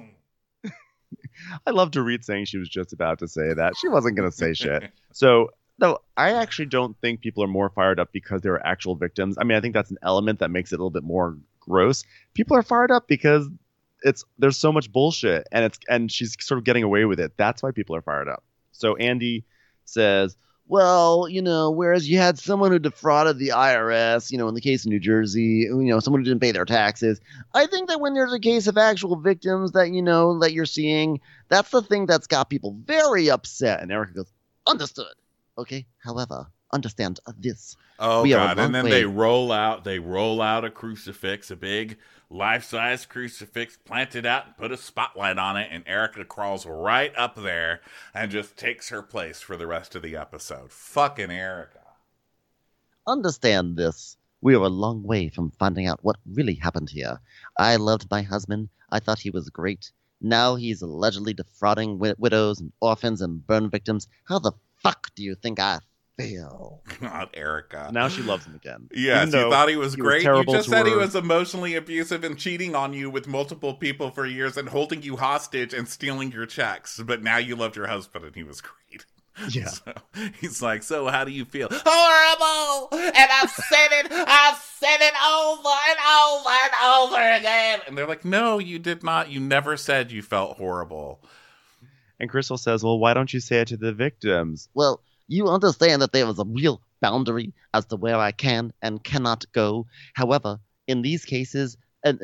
I love Dorit saying she was just about to say that. She wasn't going to say shit. So... No, I actually don't think people are more fired up because there are actual victims. I mean, I think that's an element that makes it a little bit more gross. People are fired up because there's so much bullshit and she's sort of getting away with it. That's why people are fired up. So Andy says, well, whereas you had someone who defrauded the IRS, in the case of New Jersey, someone who didn't pay their taxes. I think that when there's a case of actual victims that, that you're seeing, that's the thing that's got people very upset. And Erica goes, understood. Okay, however, understand this. Oh, God, and then they roll out a crucifix, a big life-size crucifix, planted out and put a spotlight on it, and Erica crawls right up there and just takes her place for the rest of the episode. Fucking Erica. Understand this. We are a long way from finding out what really happened here. I loved my husband. I thought he was great. Now he's allegedly defrauding widows and orphans and burn victims. How the fuck do you think I feel? God, Erica. Now she loves him again. Yes, you thought he was great. You just said he was emotionally abusive and cheating on you with multiple people for years and holding you hostage and stealing your checks. But now you loved your husband and he was great. Yeah. So he's like, so how do you feel? Horrible! And I've said it over and over and over again. And they're like, no, you did not. You never said you felt horrible. And Crystal says, well, why don't you say it to the victims? Well, you understand that there is a real boundary as to where I can and cannot go. However, in these cases has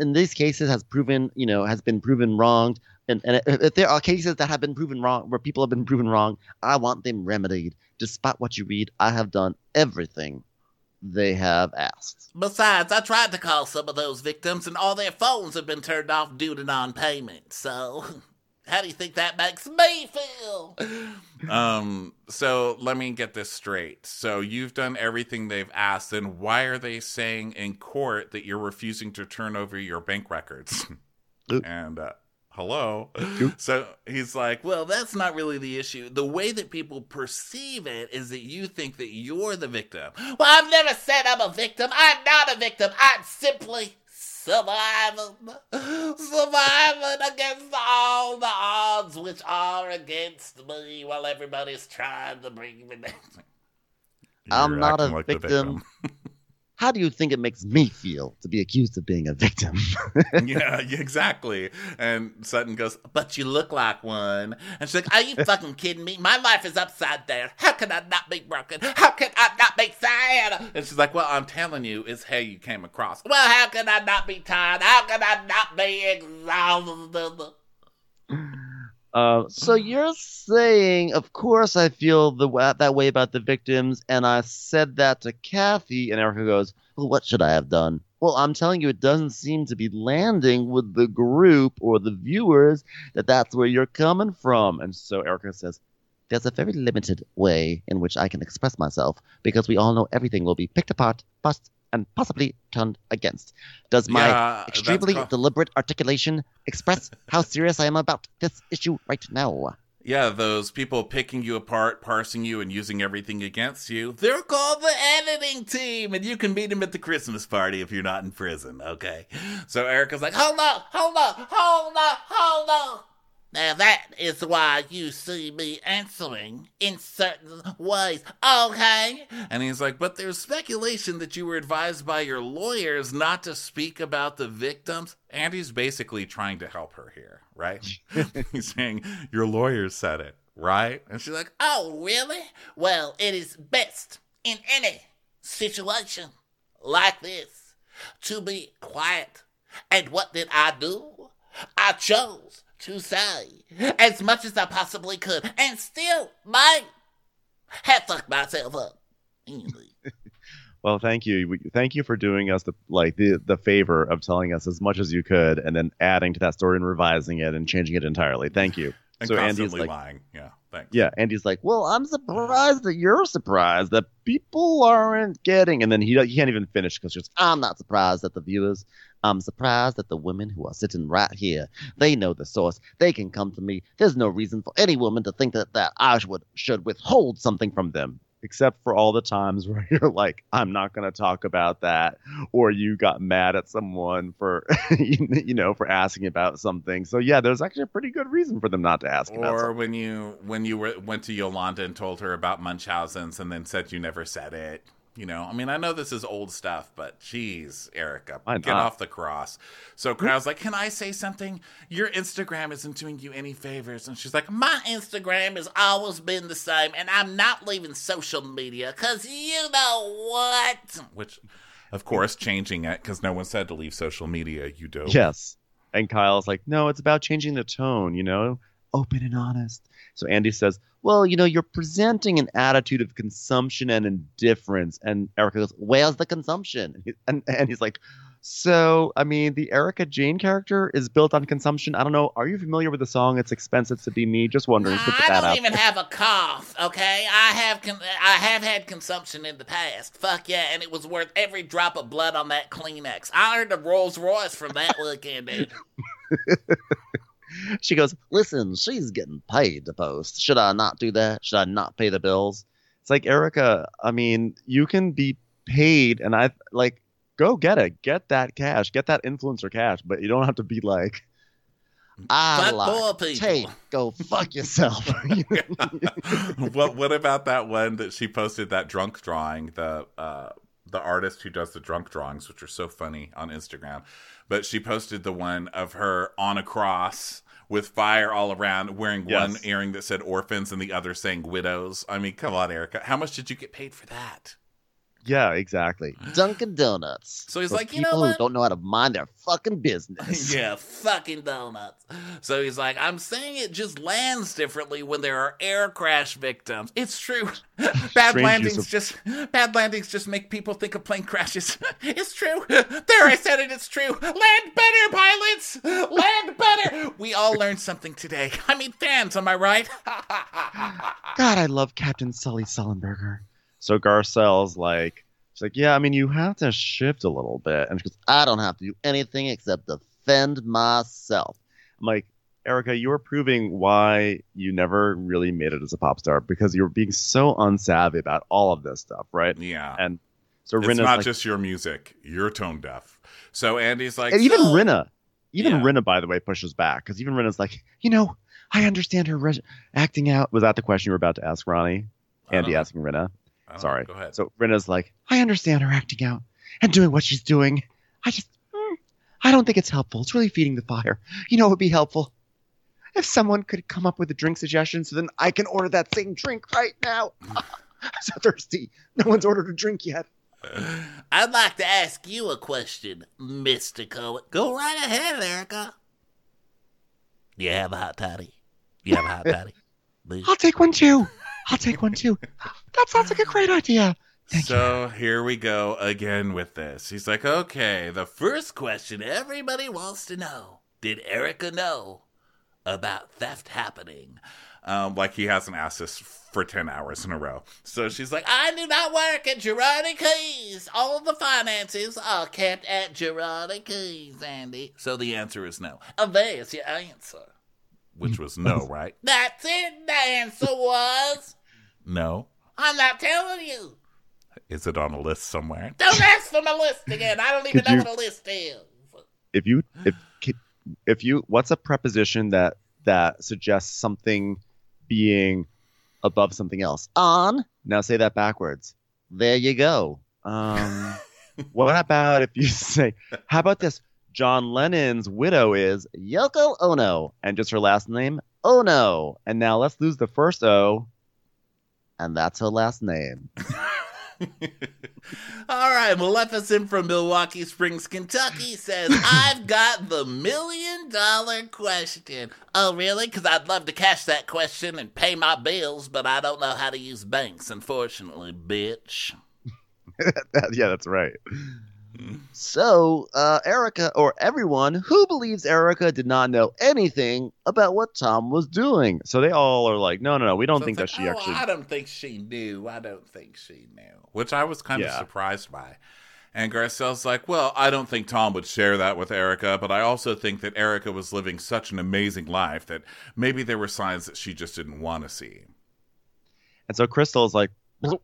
been proven wronged. And if there are cases that have been proven wrong, where people have been proven wrong, I want them remedied. Despite what you read, I have done everything they have asked. Besides, I tried to call some of those victims, and all their phones have been turned off due to non-payment. So, how do you think that makes me feel? So let me get this straight. So you've done everything they've asked, then why are they saying in court that you're refusing to turn over your bank records? And Hello. So he's like, well, that's not really the issue. The way that people perceive it is that you think that you're the victim. Well, I've never said I'm a victim. I'm not a victim. I'm simply surviving against all the odds which are against me while everybody's trying to bring me down. I'm not a victim. How do you think it makes me feel to be accused of being a victim? Yeah, exactly. And Sutton goes, but you look like one. And she's like, are you fucking kidding me? My life is upside down. How can I not be broken? How can I not be sad? And she's like, well, I'm telling you, it's how you came across. Well, how can I not be tired? How can I not be exhausted? So you're saying, of course, I feel that way about the victims, and I said that to Kathy, and Erica goes, well, what should I have done? Well, I'm telling you, it doesn't seem to be landing with the group or the viewers that that's where you're coming from. And so Erica says, there's a very limited way in which I can express myself, because we all know everything will be picked apart, bust, and possibly turned against. Does my extremely deliberate articulation express how serious I am about this issue right now? Yeah, those people picking you apart, parsing you, and using everything against you, they're called the editing team, and you can meet them at the Christmas party if you're not in prison, okay? So Erica's like, hold on. Now that is why you see me answering in certain ways, okay? And he's like, but there's speculation that you were advised by your lawyers not to speak about the victims. And he's basically trying to help her here, right? He's saying, your lawyers said it, right? And she's like, oh, really? Well, it is best in any situation like this to be quiet. And what did I do? I chose to say as much as I possibly could, and still might have fucked myself up. Well, thank you. Thank you for doing us the favor of telling us as much as you could, and then adding to that story and revising it and changing it entirely. Thank you. And so constantly Andy's lying. Yeah, thanks. Yeah, Andy's like, well, I'm surprised that you're surprised that people aren't getting, and then he can't even finish because just, I'm not surprised that the viewers. I'm surprised that the women who are sitting right here, they know the source. They can come to me. There's no reason for any woman to think that I should withhold something from them. Except for all the times where you're like, I'm not going to talk about that. Or you got mad at someone for, for asking about something. So, yeah, there's actually a pretty good reason for them not to ask about something. Or when you went to Yolanda and told her about Munchausen's and then said you never said it. I mean, I know this is old stuff, but geez, Erica, get off the cross. So Kyle's like, can I say something? Your Instagram isn't doing you any favors. And she's like, my Instagram has always been the same, and I'm not leaving social media, because you know what? Which, of course, changing it, because no one said to leave social media, you dope. Yes. And Kyle's like, no, it's about changing the tone, open and honest. So Andy says, well, you're presenting an attitude of consumption and indifference. And Erica goes, where's the consumption? And he's like, so, I mean, the Erika Jayne character is built on consumption. I don't know. Are you familiar with the song It's Expensive to Be Me? Just wondering. I don't even have a cough, okay? I have had consumption in the past. Fuck yeah, and it was worth every drop of blood on that Kleenex. I earned a Rolls Royce from that weekend, dude. She goes, listen, she's getting paid to post. Should I not do that? Should I not pay the bills? It's like, Erica, I mean, you can be paid, and go get it. Get that cash. Get that influencer cash, but you don't have to be like, go fuck yourself. What about that one that she posted, that drunk drawing, the artist who does the drunk drawings, which are so funny on Instagram, but she posted the one of her on a cross with fire all around, wearing one earring that said orphans and the other saying widows. I mean, come on, Erica. How much did you get paid for that? Yeah, exactly. Dunkin' Donuts. So he's like, people who don't know how to mind their fucking business. Yeah, fucking donuts. So he's like, I'm saying it just lands differently when there are air crash victims. It's true. Bad landings just make people think of plane crashes. It's true. There, I said it. It's true. Land better, pilots. Land better. We all learned something today. I mean, fans, am I right? God, I love Captain Sully Sullenberger. So Garcelle's like, she's like, yeah, I mean, you have to shift a little bit. And she goes, I don't have to do anything except defend myself. I'm like, Erica, you are proving why you never really made it as a pop star because you were being so unsavvy about all of this stuff, right? Yeah. And so it's Rinna's not like, just your music. You're tone deaf. So Andy's like, and even so... Rinna, by the way, pushes back because even Rinna's like, I understand her acting out. Was that the question you were about to ask, Ronnie? Andy asking Rinna. Sorry. Go ahead. So Rinna's like, I understand her acting out and doing what she's doing. I don't think it's helpful. It's really feeding the fire. It would be helpful if someone could come up with a drink suggestion so then I can order that same drink right now. I'm so thirsty. No one's ordered a drink yet. I'd like to ask you a question, Mr. Cohen. Go right ahead, Erica. You have a hot toddy? I'll take one too. That sounds like a great idea. So here we go again with this. He's like, okay, the first question everybody wants to know. Did Erica know about theft happening? Like he hasn't asked this for 10 hours in a row. So she's like, I do not work at Girardi Keys. All of the finances are kept at Girardi Keys, Andy. So the answer is no. There's your answer. Which was no, right? That's it. The answer was... No. I'm not telling you. Is it on a list somewhere? Don't ask for my list again. I don't even know what a list is. If you, what's a preposition that suggests something being above something else? On. Now say that backwards. There you go. What about if you say, how about this? John Lennon's widow is Yoko Ono, and just her last name, Ono. And now let's lose the first O, and that's her last name. All right, Maleficent from Milwaukee Springs, Kentucky says, I've got the $1 million question. Oh, really? Because I'd love to cash that question and pay my bills, but I don't know how to use banks, unfortunately, bitch. Yeah, that's right. So, Erica, or everyone who believes Erica did not know anything about what Tom was doing. So they all are like, no, we don't think that she actually... I don't think she knew. Which I was kind of surprised by. And Garcelle's like, well, I don't think Tom would share that with Erica, but I also think that Erica was living such an amazing life that maybe there were signs that she just didn't want to see. And so Crystal's like,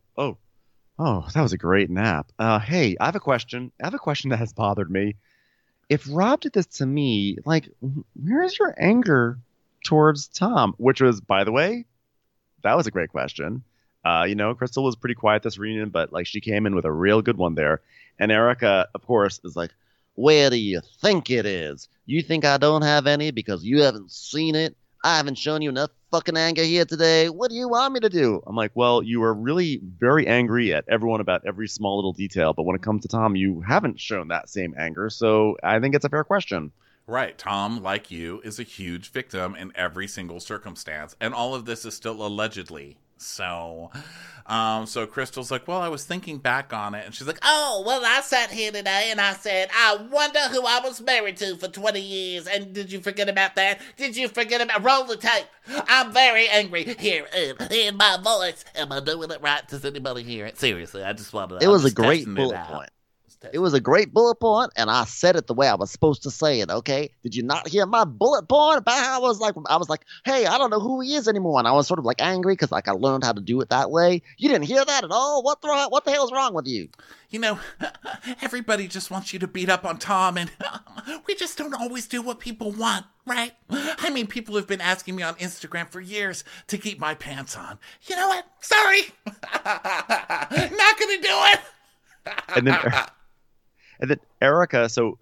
Oh, that was a great nap. Hey, I have a question. That has bothered me. If Rob did this to me, like, where's your anger towards Tom? Which was, by the way, that was a great question. Crystal was pretty quiet this reunion, but like she came in with a real good one there. And Erica, of course, is like, where do you think it is? You think I don't have any because you haven't seen it? I haven't shown you enough fucking anger here today. What do you want me to do? I'm like, well, you were really very angry at everyone about every small little detail. But when it comes to Tom, you haven't shown that same anger. So I think it's a fair question. Right. Tom, like you, is a huge victim in every single circumstance. And all of this is still allegedly. So Crystal's like, well, I was thinking back on it. And she's like, oh, well, I sat here today and I said, I wonder who I was married to for 20 years. And did you forget about that? Roll the tape. I'm very angry here in my voice. Am I doing it right? Does anybody hear it? Seriously, I just wanted to. It was a great bullet point. It was a great bullet point, and I said it the way I was supposed to say it, okay? Did you not hear my bullet point about how I was like, hey, I don't know who he is anymore, and I was sort of like angry because like I learned how to do it that way. You didn't hear that at all? What the hell's wrong with you? Everybody just wants you to beat up on Tom, and we just don't always do what people want, right? I mean, people have been asking me on Instagram for years to keep my pants on. You know what? Sorry. Not gonna do it. And then Erica, so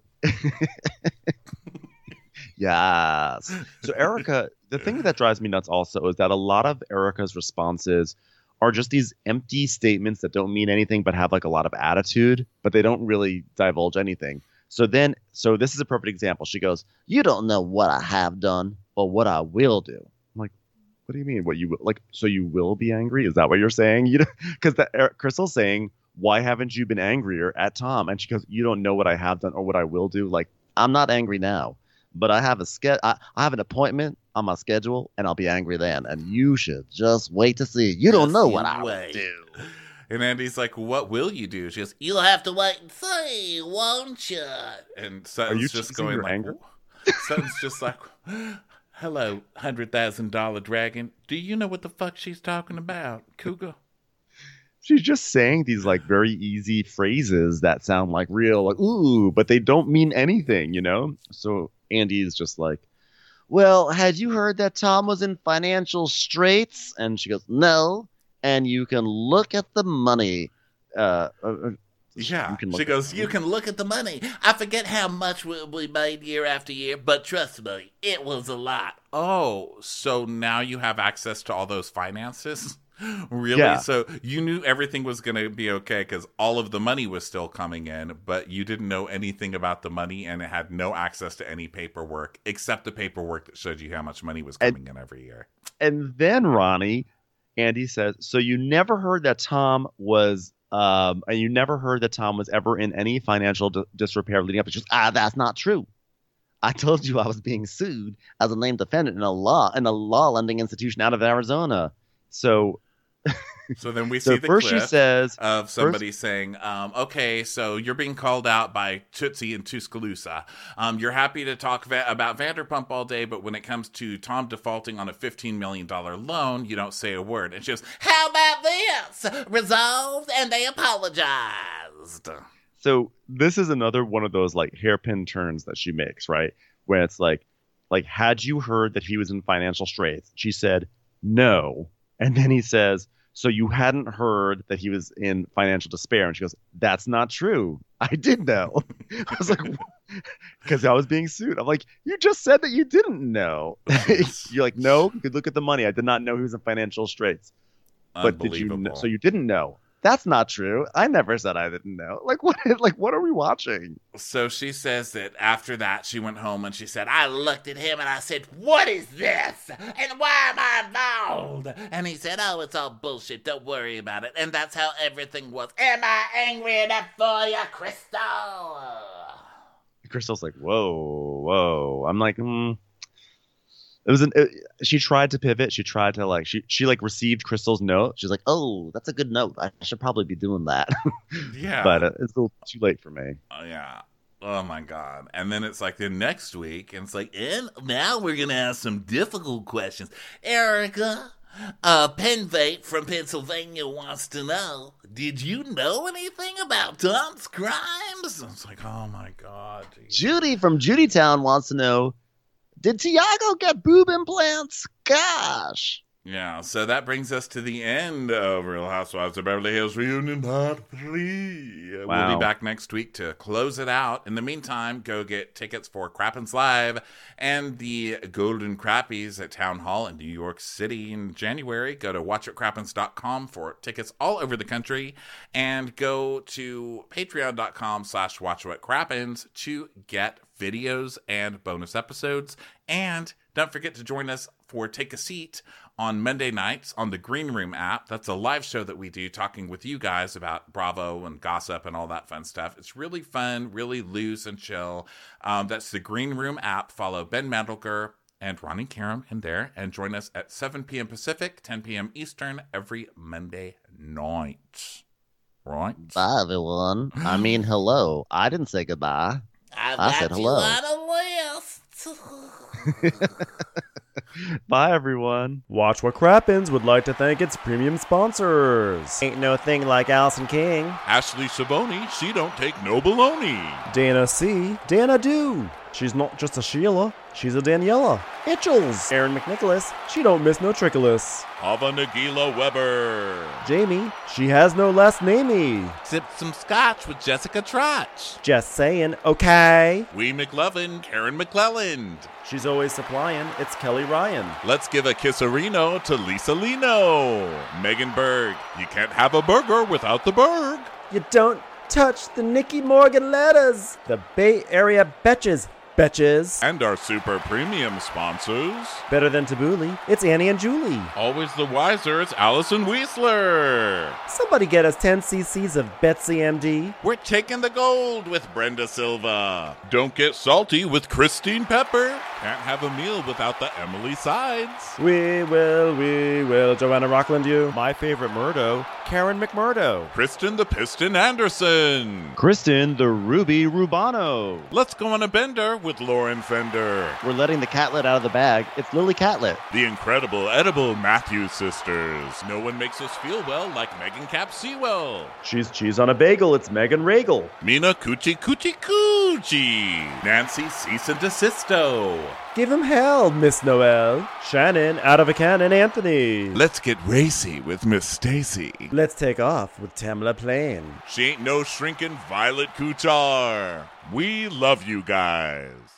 yes. So Erica, the thing that drives me nuts also is that a lot of Erica's responses are just these empty statements that don't mean anything but have like a lot of attitude, but they don't really divulge anything. So this is a perfect example. She goes, you don't know what I have done or what I will do. I'm like, what do you mean? What you like? So you will be angry? Is that what you're saying? Because Crystal's saying, why haven't you been angrier at Tom? And she goes, you don't know what I have done or what I will do. Like, I'm not angry now, but I have I have an appointment on my schedule, and I'll be angry then. And you should just wait to see. You don't know what I will do. And Andy's like, what will you do? She goes, you'll have to wait and see, won't you? And Sutton's just going like, anger? Sutton's just like, Hello, $100,000 dragon. Do you know what the fuck she's talking about, Cougar? She's just saying these like very easy phrases that sound like real, like ooh, but they don't mean anything, you know? So Andy's just like, well, had you heard that Tom was in financial straits? And she goes, no. And you can look at the money. Yeah, she goes, you can look at the money. I forget how much we made year after year, but trust me, it was a lot. Oh, so now you have access to all those finances? Really? Yeah. So you knew everything was going to be okay because all of the money was still coming in, but you didn't know anything about the money and it had no access to any paperwork except the paperwork that showed you how much money was coming in every year. And then, Ronnie, Andy says, so you never heard that Tom was and you never heard that Tom was ever in any financial disrepair leading up. It's just, that's not true. I told you I was being sued as a named defendant in a law lending institution out of Arizona. So then we see the first clip she says, of somebody saying, okay, so you're being called out by Tootsie in Tuscaloosa. You're happy to talk about Vanderpump all day, but when it comes to Tom defaulting on a $15 million loan, you don't say a word. And she goes, how about this? Resolved, and they apologized. So this is another one of those like hairpin turns that she makes, right? Where it's like, had you heard that he was in financial straits? She said, no. And then he says, so you hadn't heard that he was in financial despair? And she goes, that's not true. I did know. I was like, because I was being sued. I'm like, you just said that you didn't know. You're like, no, you could look at the money. I did not know he was in financial straits. But did you know? So you didn't know. That's not true. I never said I didn't know. Like what are we watching? So she says that after that, she went home and she said, I looked at him and I said, what is this? And why am I involved? And he said, oh, it's all bullshit. Don't worry about it. And that's how everything was. Am I angry enough for you, Crystal? Crystal's like, whoa. I'm like, she tried to pivot. She tried to like, she like received Crystal's note. She's like, oh, that's a good note. I should probably be doing that. Yeah. But it's a little too late for me. Yeah. Oh my God. And then it's like the next week and it's like, and now we're going to ask some difficult questions. Erica, Penvape from Pennsylvania wants to know, did you know anything about Tom's crimes? It's like, oh my God. Geez. Judy from Judytown wants to know, did Tiago get boob implants? Gosh. Yeah, so that brings us to the end of Real Housewives of Beverly Hills Reunion Part 3. Wow. We'll be back next week to close it out. In the meantime, go get tickets for Crappens Live and the Golden Crappies at Town Hall in New York City in January. Go to watchwhatcrappens.com for tickets all over the country. And go to patreon.com/watchwhatcrappens to get videos and bonus episodes. And don't forget to join us for Take a Seat on Monday nights on the Green Room app. That's a live show that we do talking with you guys about Bravo and gossip and all that fun stuff. It's really fun, really loose and chill. That's the Green Room app. Follow Ben Mandelker and Ronnie Karam in there and join us at 7 p.m. Pacific, 10 p.m. Eastern every Monday night. Right? Bye, everyone. I mean, hello. I didn't say goodbye. I said hello. Bye, everyone. Watch What Crappens would like to thank its premium sponsors. Ain't no thing like Allison King. Ashley Savoni, she don't take no baloney. Dana C. Dana Do. She's not just a Sheila, she's a Daniela. Itchels. Aaron McNicholas, she don't miss no trickolas. Ava Nagila Weber. Jamie, she has no last namey. Sipped some scotch with Jessica Trotch. Just saying, okay. Wee McLovin, Karen McClelland. She's always supplying, it's Kelly Ryan. Let's give a kisserino to Lisa Lino. Megan Berg, you can't have a burger without the Berg. You don't touch the Nikki Morgan letters. The Bay Area Betches. Betches. And our super premium sponsors. Better than Tabbouleh, it's Annie and Julie. Always the wiser, it's Allison Weisler. Somebody get us 10 cc's of Betsy MD. We're taking the gold with Brenda Silva. Don't get salty with Christine Pepper. Can't have a meal without the Emily Sides. We will. Joanna Rockland, you. My favorite Murdo, Karen McMurdo. Kristen the Piston Anderson. Kristen the Ruby Rubano. Let's go on a bender with Lauren Fender. We're letting the catlet out of the bag. It's Lily Catlet. The incredible, edible Matthews sisters. No one makes us feel well like Megan Cap Sewell. She's cheese on a bagel. It's Megan Regal. Mina Coochie Coochie Coochie. Nancy Cease and Desisto. Give him hell, Miss Noel. Shannon, out of a cannon, Anthony. Let's get racy with Miss Stacy. Let's take off with Tamla Plain. She ain't no shrinking Violet Kuchar. We love you guys.